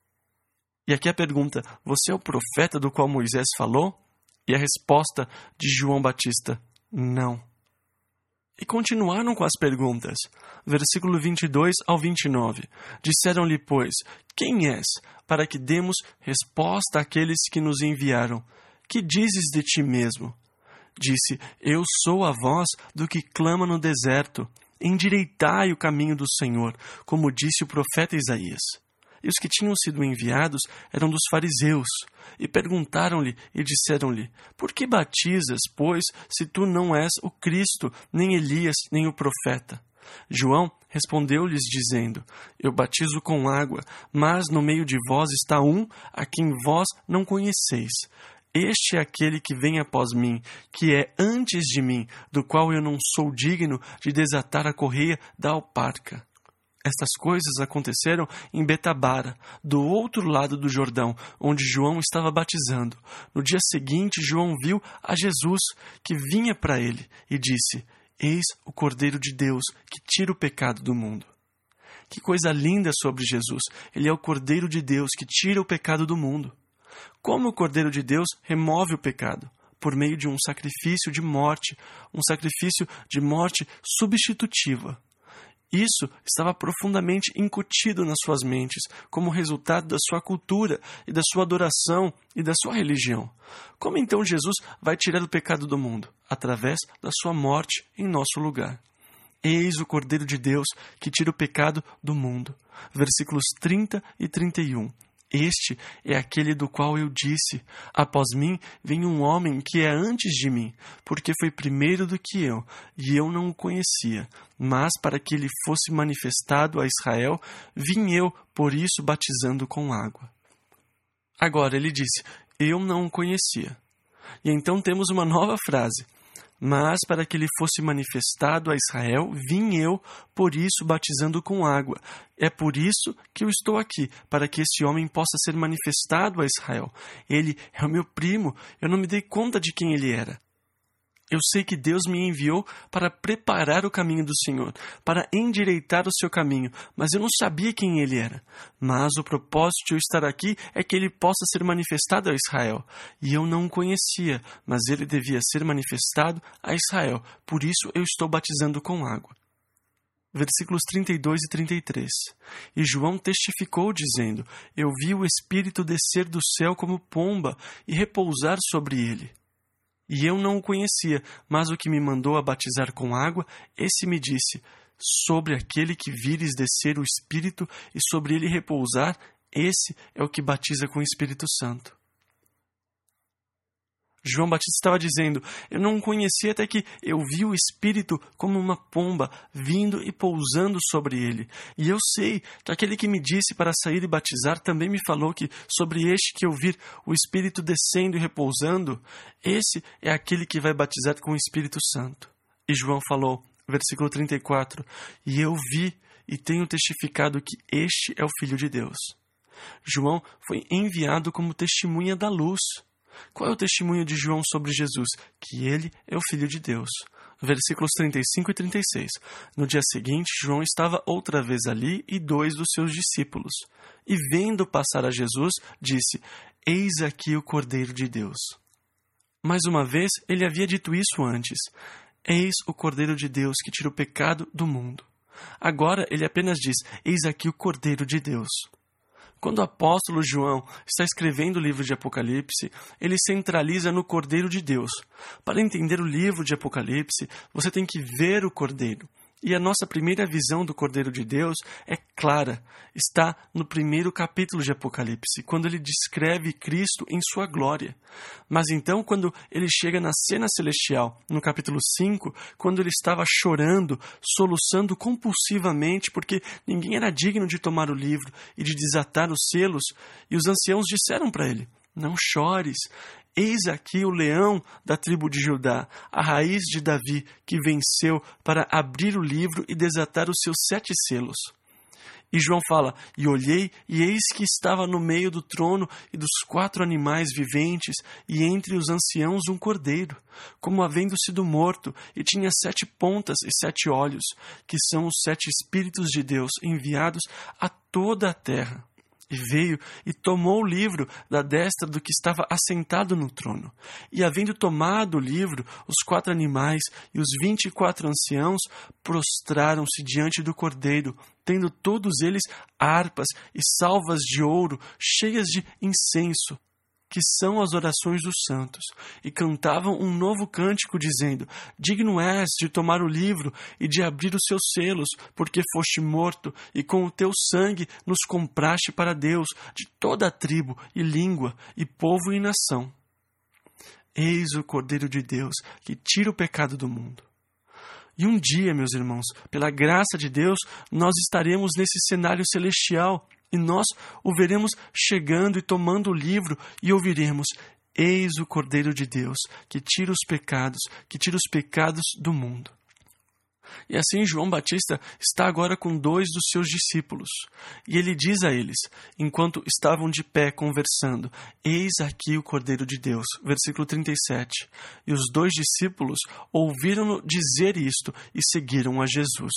E aqui a pergunta: você é o profeta do qual Moisés falou? E a resposta de João Batista: não. E continuaram com as perguntas. Versículo 22 ao 29. Disseram-lhe, pois: quem és, para que demos resposta àqueles que nos enviaram? Que dizes de ti mesmo? Disse: eu sou a voz do que clama no deserto. Endireitai o caminho do Senhor, como disse o profeta Isaías. E os que tinham sido enviados eram dos fariseus, e perguntaram-lhe e disseram-lhe: por que batizas, pois, se tu não és o Cristo, nem Elias, nem o profeta? João respondeu-lhes dizendo: Eu batizo com água, mas no meio de vós está um a quem vós não conheceis. Este é aquele que vem após mim, que é antes de mim, do qual eu não sou digno de desatar a correia da alparca. Estas coisas aconteceram em Betabara, do outro lado do Jordão, onde João estava batizando. No dia seguinte, João viu a Jesus, que vinha para ele, e disse: Eis o Cordeiro de Deus, que tira o pecado do mundo. Que coisa linda sobre Jesus! Ele é o Cordeiro de Deus, que tira o pecado do mundo. Como o Cordeiro de Deus remove o pecado? Por meio de um sacrifício de morte substitutiva. Isso estava profundamente incutido nas suas mentes, como resultado da sua cultura e da sua adoração e da sua religião. Como então Jesus vai tirar o pecado do mundo? Através da sua morte em nosso lugar. Eis o Cordeiro de Deus que tira o pecado do mundo. Versículos 30 e 31. Este é aquele do qual eu disse: após mim vem um homem que é antes de mim, porque foi primeiro do que eu, e eu não o conhecia. Mas para que ele fosse manifestado a Israel, vim eu, por isso, batizando com água. Agora ele disse: eu não o conhecia. E então temos uma nova frase: mas para que ele fosse manifestado a Israel, vim eu, por isso, batizando com água. É por isso que eu estou aqui, para que esse homem possa ser manifestado a Israel. Ele é o meu primo, eu não me dei conta de quem ele era. Eu sei que Deus me enviou para preparar o caminho do Senhor, para endireitar o seu caminho, mas eu não sabia quem ele era. Mas o propósito de eu estar aqui é que ele possa ser manifestado a Israel. E eu não o conhecia, mas ele devia ser manifestado a Israel. Por isso eu estou batizando com água. Versículos 32 e 33. E João testificou, dizendo: eu vi o Espírito descer do céu como pomba e repousar sobre ele. E eu não o conhecia, mas o que me mandou a batizar com água, esse me disse: sobre aquele que vires descer o Espírito e sobre ele repousar, esse é o que batiza com o Espírito Santo. João Batista estava dizendo: eu não o conhecia até que eu vi o Espírito como uma pomba vindo e pousando sobre ele. E eu sei que aquele que me disse para sair e batizar também me falou que sobre este que eu vir o Espírito descendo e repousando, esse é aquele que vai batizar com o Espírito Santo. E João falou, versículo 34, e eu vi e tenho testificado que este é o Filho de Deus. João foi enviado como testemunha da luz. Qual é o testemunho de João sobre Jesus? Que ele é o Filho de Deus. Versículos 35 e 36. No dia seguinte, João estava outra vez ali e 2 dos seus discípulos. E vendo passar a Jesus, disse: eis aqui o Cordeiro de Deus. Mais uma vez, ele havia dito isso antes. Eis o Cordeiro de Deus que tira o pecado do mundo. Agora ele apenas diz: eis aqui o Cordeiro de Deus. Quando o apóstolo João está escrevendo o livro de Apocalipse, ele centraliza no Cordeiro de Deus. Para entender o livro de Apocalipse, você tem que ver o Cordeiro. E a nossa primeira visão do Cordeiro de Deus é clara. Está no primeiro capítulo de Apocalipse, quando ele descreve Cristo em sua glória. Mas então, quando ele chega na cena celestial, no capítulo 5, quando ele estava chorando, soluçando compulsivamente, porque ninguém era digno de tomar o livro e de desatar os selos, e os anciãos disseram para ele: não chores. Eis aqui o leão da tribo de Judá, a raiz de Davi, que venceu para abrir o livro e desatar os seus 7 selos. E João fala: e olhei, e eis que estava no meio do trono e dos 4 animais viventes, e entre os anciãos um cordeiro, como havendo sido morto, e tinha 7 pontas e 7 olhos, que são os 7 Espíritos de Deus enviados a toda a terra. E veio e tomou o livro da destra do que estava assentado no trono. E havendo tomado o livro, os 4 animais e os 24 anciãos prostraram-se diante do Cordeiro, tendo todos eles harpas e salvas de ouro cheias de incenso, que são as orações dos santos, e cantavam um novo cântico, dizendo: digno és de tomar o livro e de abrir os seus selos, porque foste morto, e com o teu sangue nos compraste para Deus de toda a tribo, e língua, e povo e nação. Eis o Cordeiro de Deus, que tira o pecado do mundo. E um dia, meus irmãos, pela graça de Deus, nós estaremos nesse cenário celestial e nós o veremos chegando e tomando o livro e ouviremos: eis o Cordeiro de Deus, que tira os pecados do mundo. E assim João Batista está agora com 2 dos seus discípulos. E ele diz a eles, enquanto estavam de pé conversando: eis aqui o Cordeiro de Deus. Versículo 37. E os 2 discípulos ouviram-no dizer isto e seguiram a Jesus.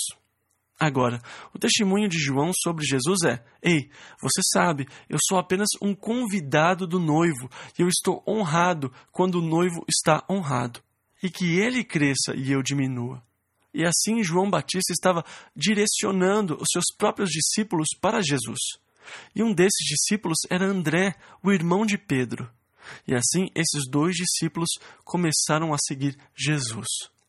Agora, o testemunho de João sobre Jesus é: ei, você sabe, eu sou apenas um convidado do noivo e eu estou honrado quando o noivo está honrado. E que ele cresça e eu diminua. E assim João Batista estava direcionando os seus próprios discípulos para Jesus. E um desses discípulos era André, o irmão de Pedro. E assim esses 2 discípulos começaram a seguir Jesus.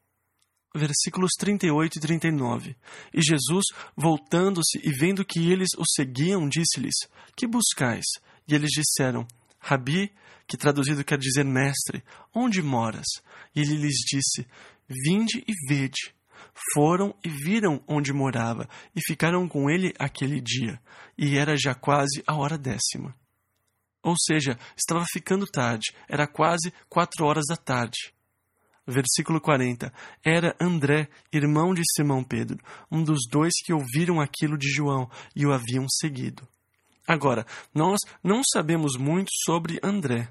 Versículos 38 e 39. E Jesus, voltando-se e vendo que eles o seguiam, disse-lhes: que buscais? E eles disseram: Rabi, que traduzido quer dizer mestre, onde moras? E ele lhes disse: vinde e vede. Foram e viram onde morava, e ficaram com ele aquele dia, e era já quase a hora 10ª. Ou seja, estava ficando tarde, era quase 4 horas da tarde. Versículo 40. Era André, irmão de Simão Pedro, um dos 2 que ouviram aquilo de João e o haviam seguido. Agora, nós não sabemos muito sobre André.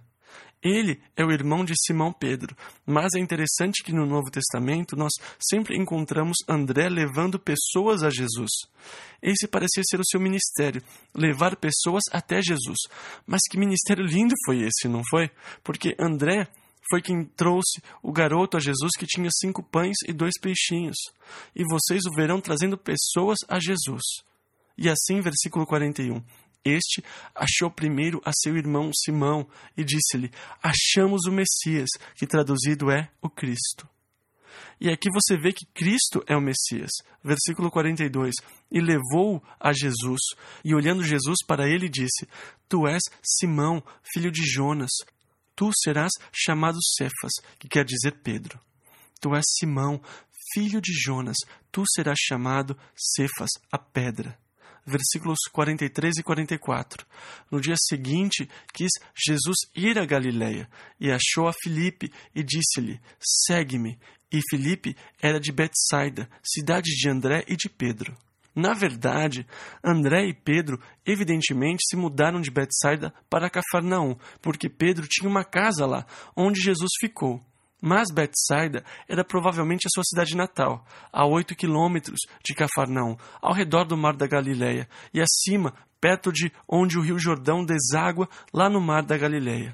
Ele é o irmão de Simão Pedro, mas é interessante que no Novo Testamento nós sempre encontramos André levando pessoas a Jesus. Esse parecia ser o seu ministério, levar pessoas até Jesus. Mas que ministério lindo foi esse, não foi? Porque André foi quem trouxe o garoto a Jesus que tinha 5 pães e 2 peixinhos. E vocês o verão trazendo pessoas a Jesus. E assim, versículo 41. Este achou primeiro a seu irmão Simão e disse-lhe: achamos o Messias, que traduzido é o Cristo. E aqui você vê que Cristo é o Messias. Versículo 42. E levou-o a Jesus, e olhando Jesus para ele disse: tu és Simão, filho de Jonas. Tu serás chamado Cefas, que quer dizer Pedro. Tu és Simão, filho de Jonas. Tu serás chamado Cefas, a pedra. Versículos 43 e 44. No dia seguinte, quis Jesus ir a Galiléia, e achou a Filipe, e disse-lhe: segue-me. E Filipe era de Betsaida, cidade de André e de Pedro. Na verdade, André e Pedro evidentemente se mudaram de Betsaida para Cafarnaum, porque Pedro tinha uma casa lá, onde Jesus ficou. Mas Betsaida era provavelmente a sua cidade natal, a 8 quilômetros de Cafarnaum, ao redor do mar da Galileia, e acima, perto de onde o rio Jordão deságua lá no mar da Galileia.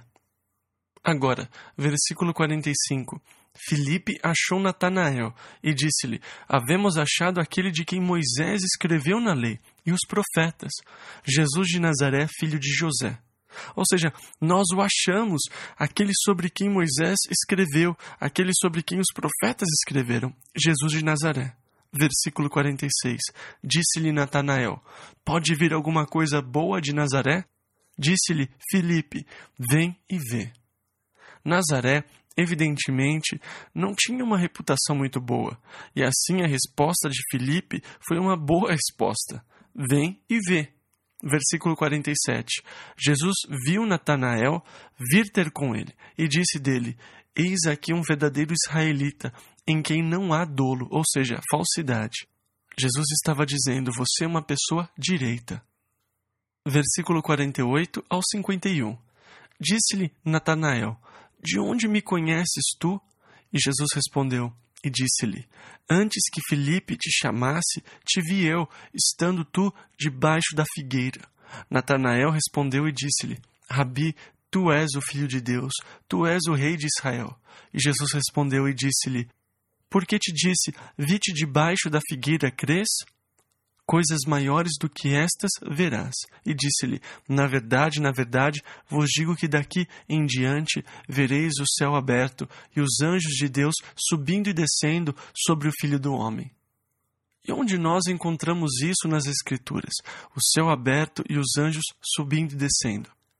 Agora, versículo 45. Filipe achou Natanael e disse-lhe: havemos achado aquele de quem Moisés escreveu na lei e os profetas, Jesus de Nazaré, filho de José. Ou seja, nós o achamos, aquele sobre quem Moisés escreveu, aquele sobre quem os profetas escreveram, Jesus de Nazaré. Versículo 46. Disse-lhe Natanael: pode vir alguma coisa boa de Nazaré? Disse-lhe Filipe: vem e vê. Nazaré, evidentemente, não tinha uma reputação muito boa, e assim a resposta de Filipe foi uma boa resposta: vem e vê. Versículo 47. Jesus viu Natanael vir ter com ele e disse dele: eis aqui um verdadeiro israelita, em quem não há dolo, ou seja, falsidade. Jesus estava dizendo: você é uma pessoa direita. Versículo 48 ao 51. Disse-lhe Natanael: de onde me conheces tu? E Jesus respondeu e disse-lhe: antes que Filipe te chamasse, te vi eu, estando tu debaixo da figueira. Natanael respondeu e disse-lhe: Rabi, tu és o Filho de Deus, tu és o Rei de Israel. E Jesus respondeu e disse-lhe: por que te disse, vi-te debaixo da figueira, crês? Coisas maiores do que estas verás. E disse-lhe: na verdade, vos digo que daqui em diante vereis o céu aberto e os anjos de Deus subindo e descendo sobre o Filho do Homem. E onde nós encontramos isso nas Escrituras? O céu aberto e os anjos subindo e descendo.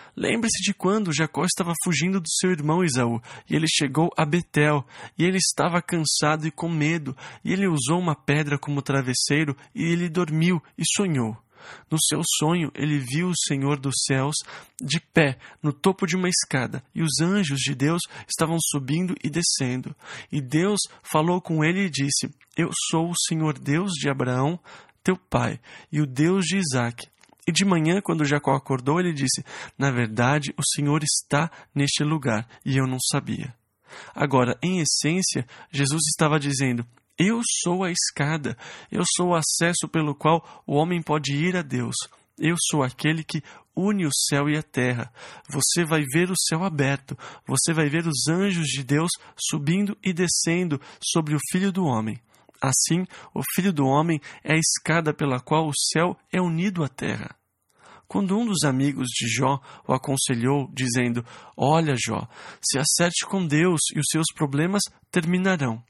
Lembre-se de quando Jacó estava fugindo do seu irmão Esaú, e ele chegou a Betel, e ele estava cansado e com medo, e ele usou uma pedra como travesseiro, e ele dormiu e sonhou. No seu sonho, ele viu o Senhor dos céus de pé no topo de uma escada, e os anjos de Deus estavam subindo e descendo. E Deus falou com ele e disse: Eu sou o Senhor Deus de Abraão, teu pai, e o Deus de Isaque. E de manhã, quando Jacó acordou, ele disse: Na verdade, o Senhor está neste lugar, e eu não sabia. Agora, em essência, Jesus estava dizendo: Eu sou a escada, eu sou o acesso pelo qual o homem pode ir a Deus. Eu sou aquele que une o céu e a terra. Você vai ver o céu aberto, você vai ver os anjos de Deus subindo e descendo sobre o Filho do Homem. Assim, o Filho do Homem é a escada pela qual o céu é unido à terra. Quando um dos amigos de Jó o aconselhou, dizendo: Olha, Jó, se acerte com Deus e os seus problemas terminarão.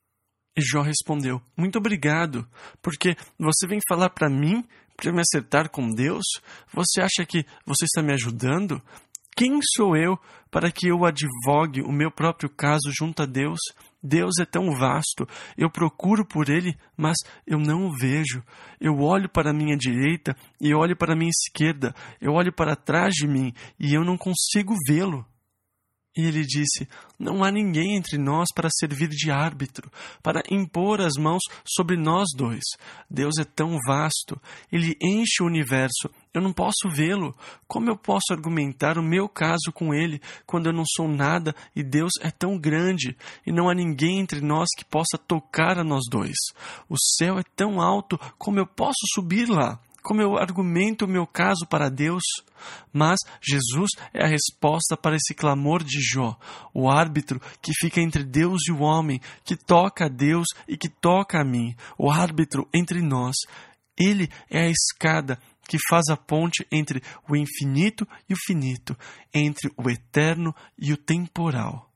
E Jó respondeu: Muito obrigado, porque você vem falar para mim, para me acertar com Deus? Você acha que você está me ajudando? Quem sou eu para que eu advogue o meu próprio caso junto a Deus? Deus é tão vasto, eu procuro por Ele, mas eu não o vejo. Eu olho para a minha direita e olho para a minha esquerda, eu olho para trás de mim e eu não consigo vê-lo. E ele disse: Não há ninguém entre nós para servir de árbitro, para impor as mãos sobre nós dois. Deus é tão vasto, Ele enche o universo, eu não posso vê-lo. Como eu posso argumentar o meu caso com Ele, quando eu não sou nada e Deus é tão grande, e não há ninguém entre nós que possa tocar a nós dois? O céu é tão alto, como eu posso subir lá? Como eu argumento o meu caso para Deus? Mas Jesus é a resposta para esse clamor de Jó, o árbitro que fica entre Deus e o homem, que toca a Deus e que toca a mim, o árbitro entre nós. Ele é a escada que faz a ponte entre o infinito e o finito, entre o eterno e o temporal.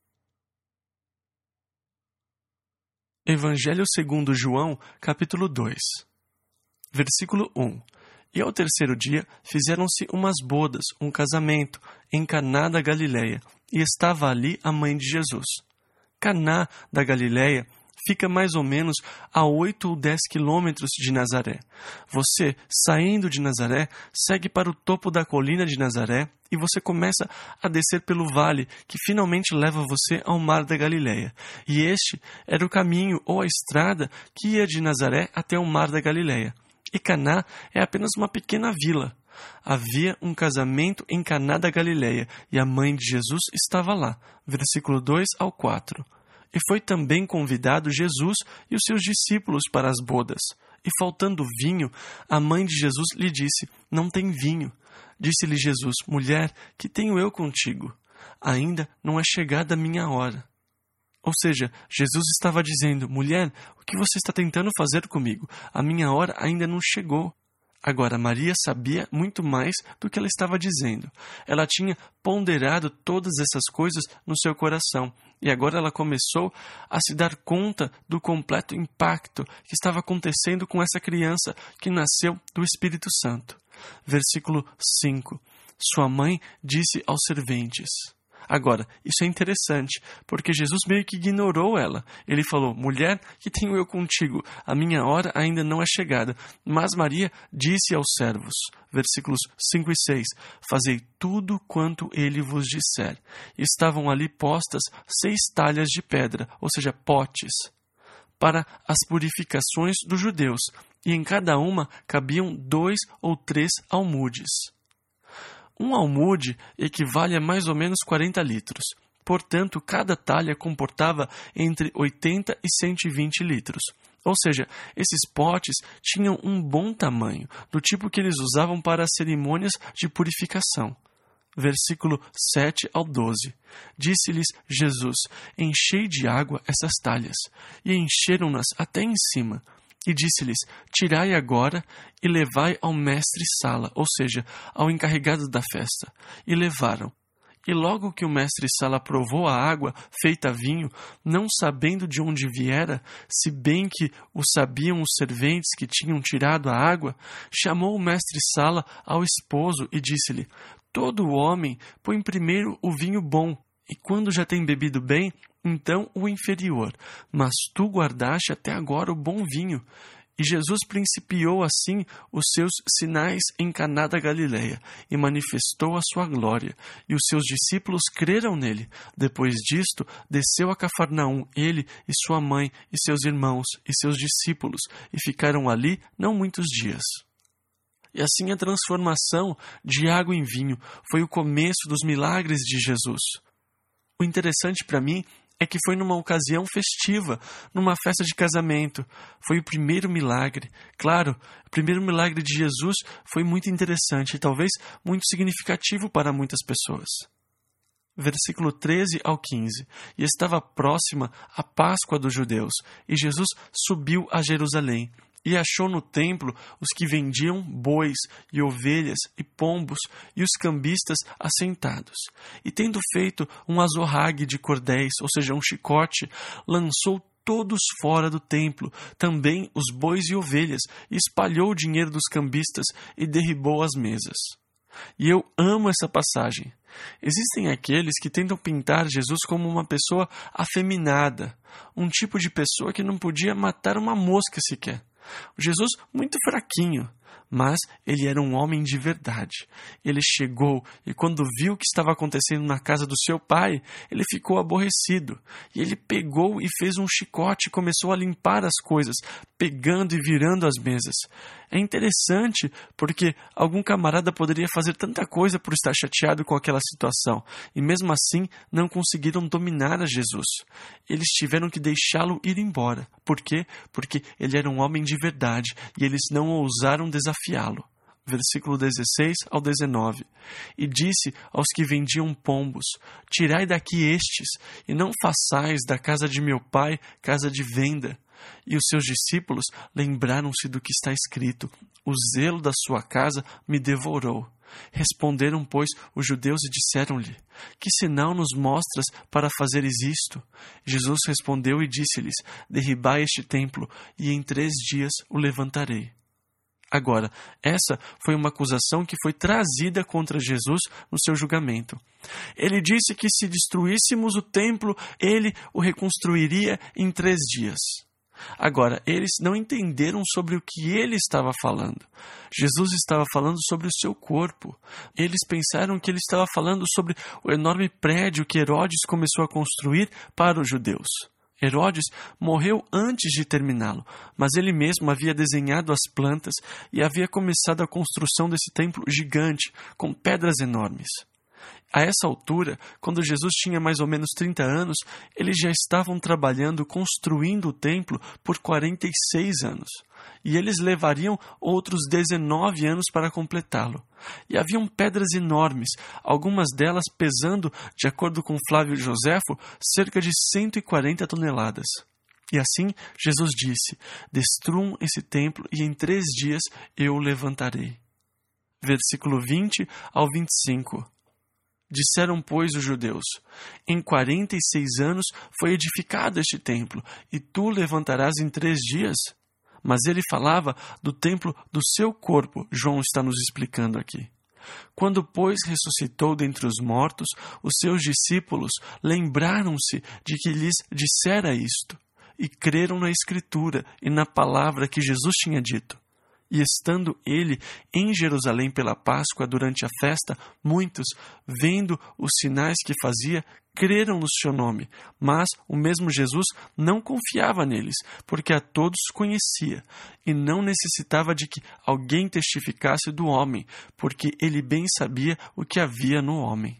Evangelho segundo João, capítulo 2. Versículo 1. E ao terceiro dia fizeram-se umas bodas, um casamento, em Caná da Galileia, e estava ali a mãe de Jesus. Caná da Galileia fica mais ou menos a 8 ou 10 quilômetros de Nazaré. Você, saindo de Nazaré, segue para o topo da colina de Nazaré e você começa a descer pelo vale que finalmente leva você ao mar da Galileia. E este era o caminho ou a estrada que ia de Nazaré até o mar da Galileia. E Caná é apenas uma pequena vila. Havia um casamento em Caná da Galileia, e a mãe de Jesus estava lá. Versículo 2 ao 4. E foi também convidado Jesus e os seus discípulos para as bodas. E faltando vinho, a mãe de Jesus lhe disse: Não tem vinho. Disse-lhe Jesus: Mulher, que tenho eu contigo? Ainda não é chegada a minha hora. Ou seja, Jesus estava dizendo: Mulher, o que você está tentando fazer comigo? A minha hora ainda não chegou. Agora, Maria sabia muito mais do que ela estava dizendo. Ela tinha ponderado todas essas coisas no seu coração. E agora ela começou a se dar conta do completo impacto que estava acontecendo com essa criança que nasceu do Espírito Santo. Versículo 5. Sua mãe disse aos serventes. Agora, isso é interessante, porque Jesus meio que ignorou ela. Ele falou: Mulher, que tenho eu contigo? A minha hora ainda não é chegada. Mas Maria disse aos servos, versículos 5 e 6, Fazei tudo quanto ele vos disser. Estavam ali postas 6 talhas de pedra, ou seja, potes, para as purificações dos judeus, e em cada uma cabiam 2 ou 3 almudes. Um almude equivale a mais ou menos 40 litros. Portanto, cada talha comportava entre 80 e 120 litros. Ou seja, esses potes tinham um bom tamanho, do tipo que eles usavam para as cerimônias de purificação. Versículo 7 ao 12. Disse-lhes Jesus: Enchei de água essas talhas. E encheram-nas até em cima. E disse-lhes: Tirai agora e levai ao mestre-sala, ou seja, ao encarregado da festa. E levaram. E logo que o mestre-sala provou a água feita vinho, não sabendo de onde viera, se bem que o sabiam os serventes que tinham tirado a água, chamou o mestre-sala ao esposo e disse-lhe: Todo homem põe primeiro o vinho bom, e quando já tem bebido bem, então o inferior. Mas tu guardaste até agora o bom vinho. E Jesus principiou assim os seus sinais em Caná da Galileia, e manifestou a sua glória, e os seus discípulos creram nele. Depois disto, desceu a Cafarnaum, ele e sua mãe, e seus irmãos, e seus discípulos, e ficaram ali não muitos dias. E assim a transformação de água em vinho foi o começo dos milagres de Jesus. O interessante para mim é que foi numa ocasião festiva, numa festa de casamento. Foi o primeiro milagre. Claro, o primeiro milagre de Jesus foi muito interessante e talvez muito significativo para muitas pessoas. Versículo 13 ao 15. E estava próxima a Páscoa dos judeus, e Jesus subiu a Jerusalém. E achou no templo os que vendiam bois e ovelhas e pombos e os cambistas assentados. E tendo feito um azorrague de cordéis, ou seja, um chicote, lançou todos fora do templo, também os bois e ovelhas, e espalhou o dinheiro dos cambistas e derribou as mesas. E eu amo essa passagem. Existem aqueles que tentam pintar Jesus como uma pessoa afeminada, um tipo de pessoa que não podia matar uma mosca sequer. Jesus muito fraquinho, mas ele era um homem de verdade. Ele chegou e quando viu o que estava acontecendo na casa do seu pai, ele ficou aborrecido. E ele pegou e fez um chicote e começou a limpar as coisas, pegando e virando as mesas. É interessante porque algum camarada poderia fazer tanta coisa por estar chateado com aquela situação, e mesmo assim não conseguiram dominar a Jesus. Eles tiveram que deixá-lo ir embora. Por quê? Porque ele era um homem de verdade e eles não ousaram desafiá-lo. Versículo 16 ao 19. E disse aos que vendiam pombos: tirai daqui estes, e não façais da casa de meu pai casa de venda. E os seus discípulos lembraram-se do que está escrito: o zelo da sua casa me devorou. Responderam, pois, os judeus e disseram-lhe: que sinal nos mostras para fazeres isto? Jesus respondeu e disse-lhes: derribai este templo, e em 3 dias o levantarei. Agora, essa foi uma acusação que foi trazida contra Jesus no seu julgamento. Ele disse que se destruíssemos o templo, ele o reconstruiria em 3 dias. Agora, eles não entenderam sobre o que ele estava falando. Jesus estava falando sobre o seu corpo. Eles pensaram que ele estava falando sobre o enorme prédio que Herodes começou a construir para os judeus. Herodes morreu antes de terminá-lo, mas ele mesmo havia desenhado as plantas e havia começado a construção desse templo gigante, com pedras enormes. A essa altura, quando Jesus tinha mais ou menos 30 anos, eles já estavam trabalhando, construindo o templo por 46 anos. E eles levariam outros 19 anos para completá-lo. E haviam pedras enormes, algumas delas pesando, de acordo com Flávio Joséfo, cerca de 140 toneladas. E assim Jesus disse: destruam esse templo e em 3 dias eu o levantarei. Versículo 20 ao 25. Disseram, pois, os judeus: em 46 anos foi edificado este templo, e tu levantarás em 3 dias? Mas ele falava do templo do seu corpo, João está nos explicando aqui. Quando, pois, ressuscitou dentre os mortos, os seus discípulos lembraram-se de que lhes dissera isto, e creram na Escritura e na palavra que Jesus tinha dito. E estando ele em Jerusalém pela Páscoa durante a festa, muitos, vendo os sinais que fazia, creram no seu nome. Mas o mesmo Jesus não confiava neles, porque a todos conhecia, e não necessitava de que alguém testificasse do homem, porque ele bem sabia o que havia no homem.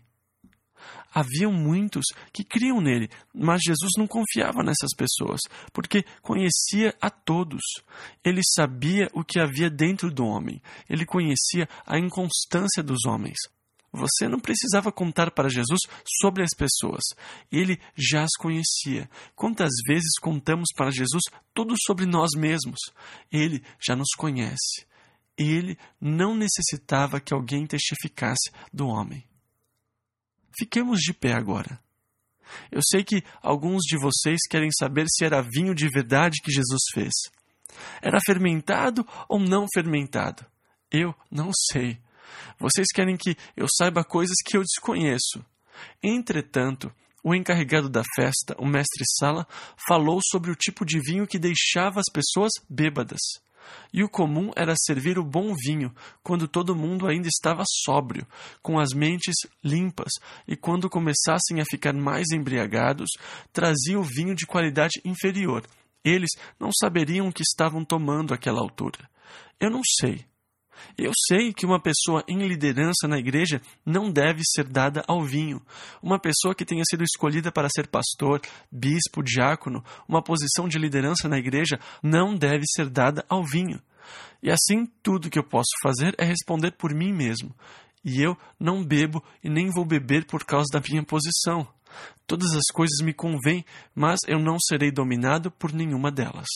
Haviam muitos que criam nele, mas Jesus não confiava nessas pessoas, porque conhecia a todos. Ele sabia o que havia dentro do homem. Ele conhecia a inconstância dos homens. Você não precisava contar para Jesus sobre as pessoas. Ele já as conhecia. Quantas vezes contamos para Jesus tudo sobre nós mesmos? Ele já nos conhece. Ele não necessitava que alguém testificasse do homem. Fiquemos de pé agora. Eu sei que alguns de vocês querem saber se era vinho de verdade que Jesus fez. Era fermentado ou não fermentado? Eu não sei. Vocês querem que eu saiba coisas que eu desconheço. Entretanto, o encarregado da festa, o mestre-sala, falou sobre o tipo de vinho que deixava as pessoas bêbadas. E o comum era servir o bom vinho, quando todo mundo ainda estava sóbrio, com as mentes limpas, e quando começassem a ficar mais embriagados, trazia o vinho de qualidade inferior. Eles não saberiam o que estavam tomando àquela altura. Eu não sei. Eu sei que uma pessoa em liderança na igreja não deve ser dada ao vinho. Uma pessoa que tenha sido escolhida para ser pastor, bispo, diácono, uma posição de liderança na igreja, não deve ser dada ao vinho. E assim, tudo que eu posso fazer é responder por mim mesmo. E eu não bebo e nem vou beber por causa da minha posição. Todas as coisas me convêm, mas eu não serei dominado por nenhuma delas.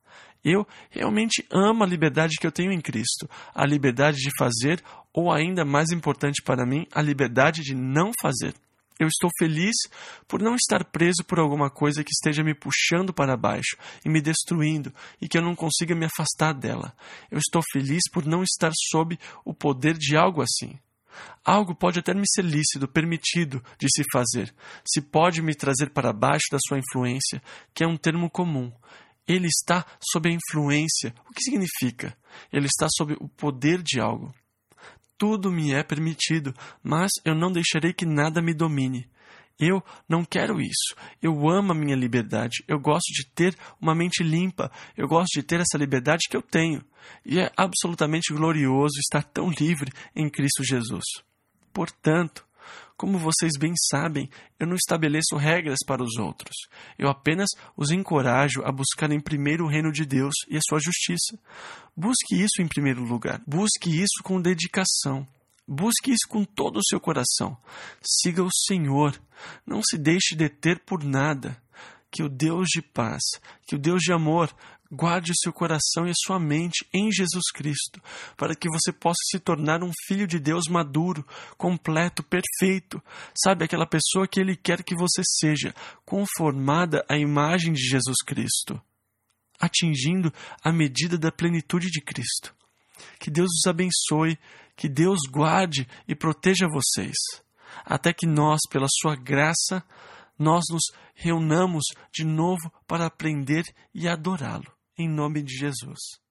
Eu realmente amo a liberdade que eu tenho em Cristo, a liberdade de fazer, ou ainda mais importante para mim, a liberdade de não fazer. Eu estou feliz por não estar preso por alguma coisa que esteja me puxando para baixo e me destruindo e que eu não consiga me afastar dela. Eu estou feliz por não estar sob o poder de algo assim. Algo pode até me ser lícito, permitido de se fazer, se pode me trazer para baixo da sua influência, que é um termo comum. Ele está sob a influência. O que significa? Ele está sob o poder de algo. Tudo me é permitido, mas eu não deixarei que nada me domine. Eu não quero isso. Eu amo a minha liberdade. Eu gosto de ter uma mente limpa. Eu gosto de ter essa liberdade que eu tenho. E é absolutamente glorioso estar tão livre em Cristo Jesus. Portanto, como vocês bem sabem, eu não estabeleço regras para os outros. Eu apenas os encorajo a buscarem primeiro o reino de Deus e a sua justiça. Busque isso em primeiro lugar. Busque isso com dedicação. Busque isso com todo o seu coração. Siga o Senhor. Não se deixe deter por nada. Que o Deus de paz, que o Deus de amor, guarde o seu coração e a sua mente em Jesus Cristo, para que você possa se tornar um filho de Deus maduro, completo, perfeito. Sabe, aquela pessoa que Ele quer que você seja, conformada à imagem de Jesus Cristo, atingindo a medida da plenitude de Cristo. Que Deus os abençoe, que Deus guarde e proteja vocês, até que nós, pela sua graça, nós nos reunamos de novo para aprender e adorá-lo. Em nome de Jesus.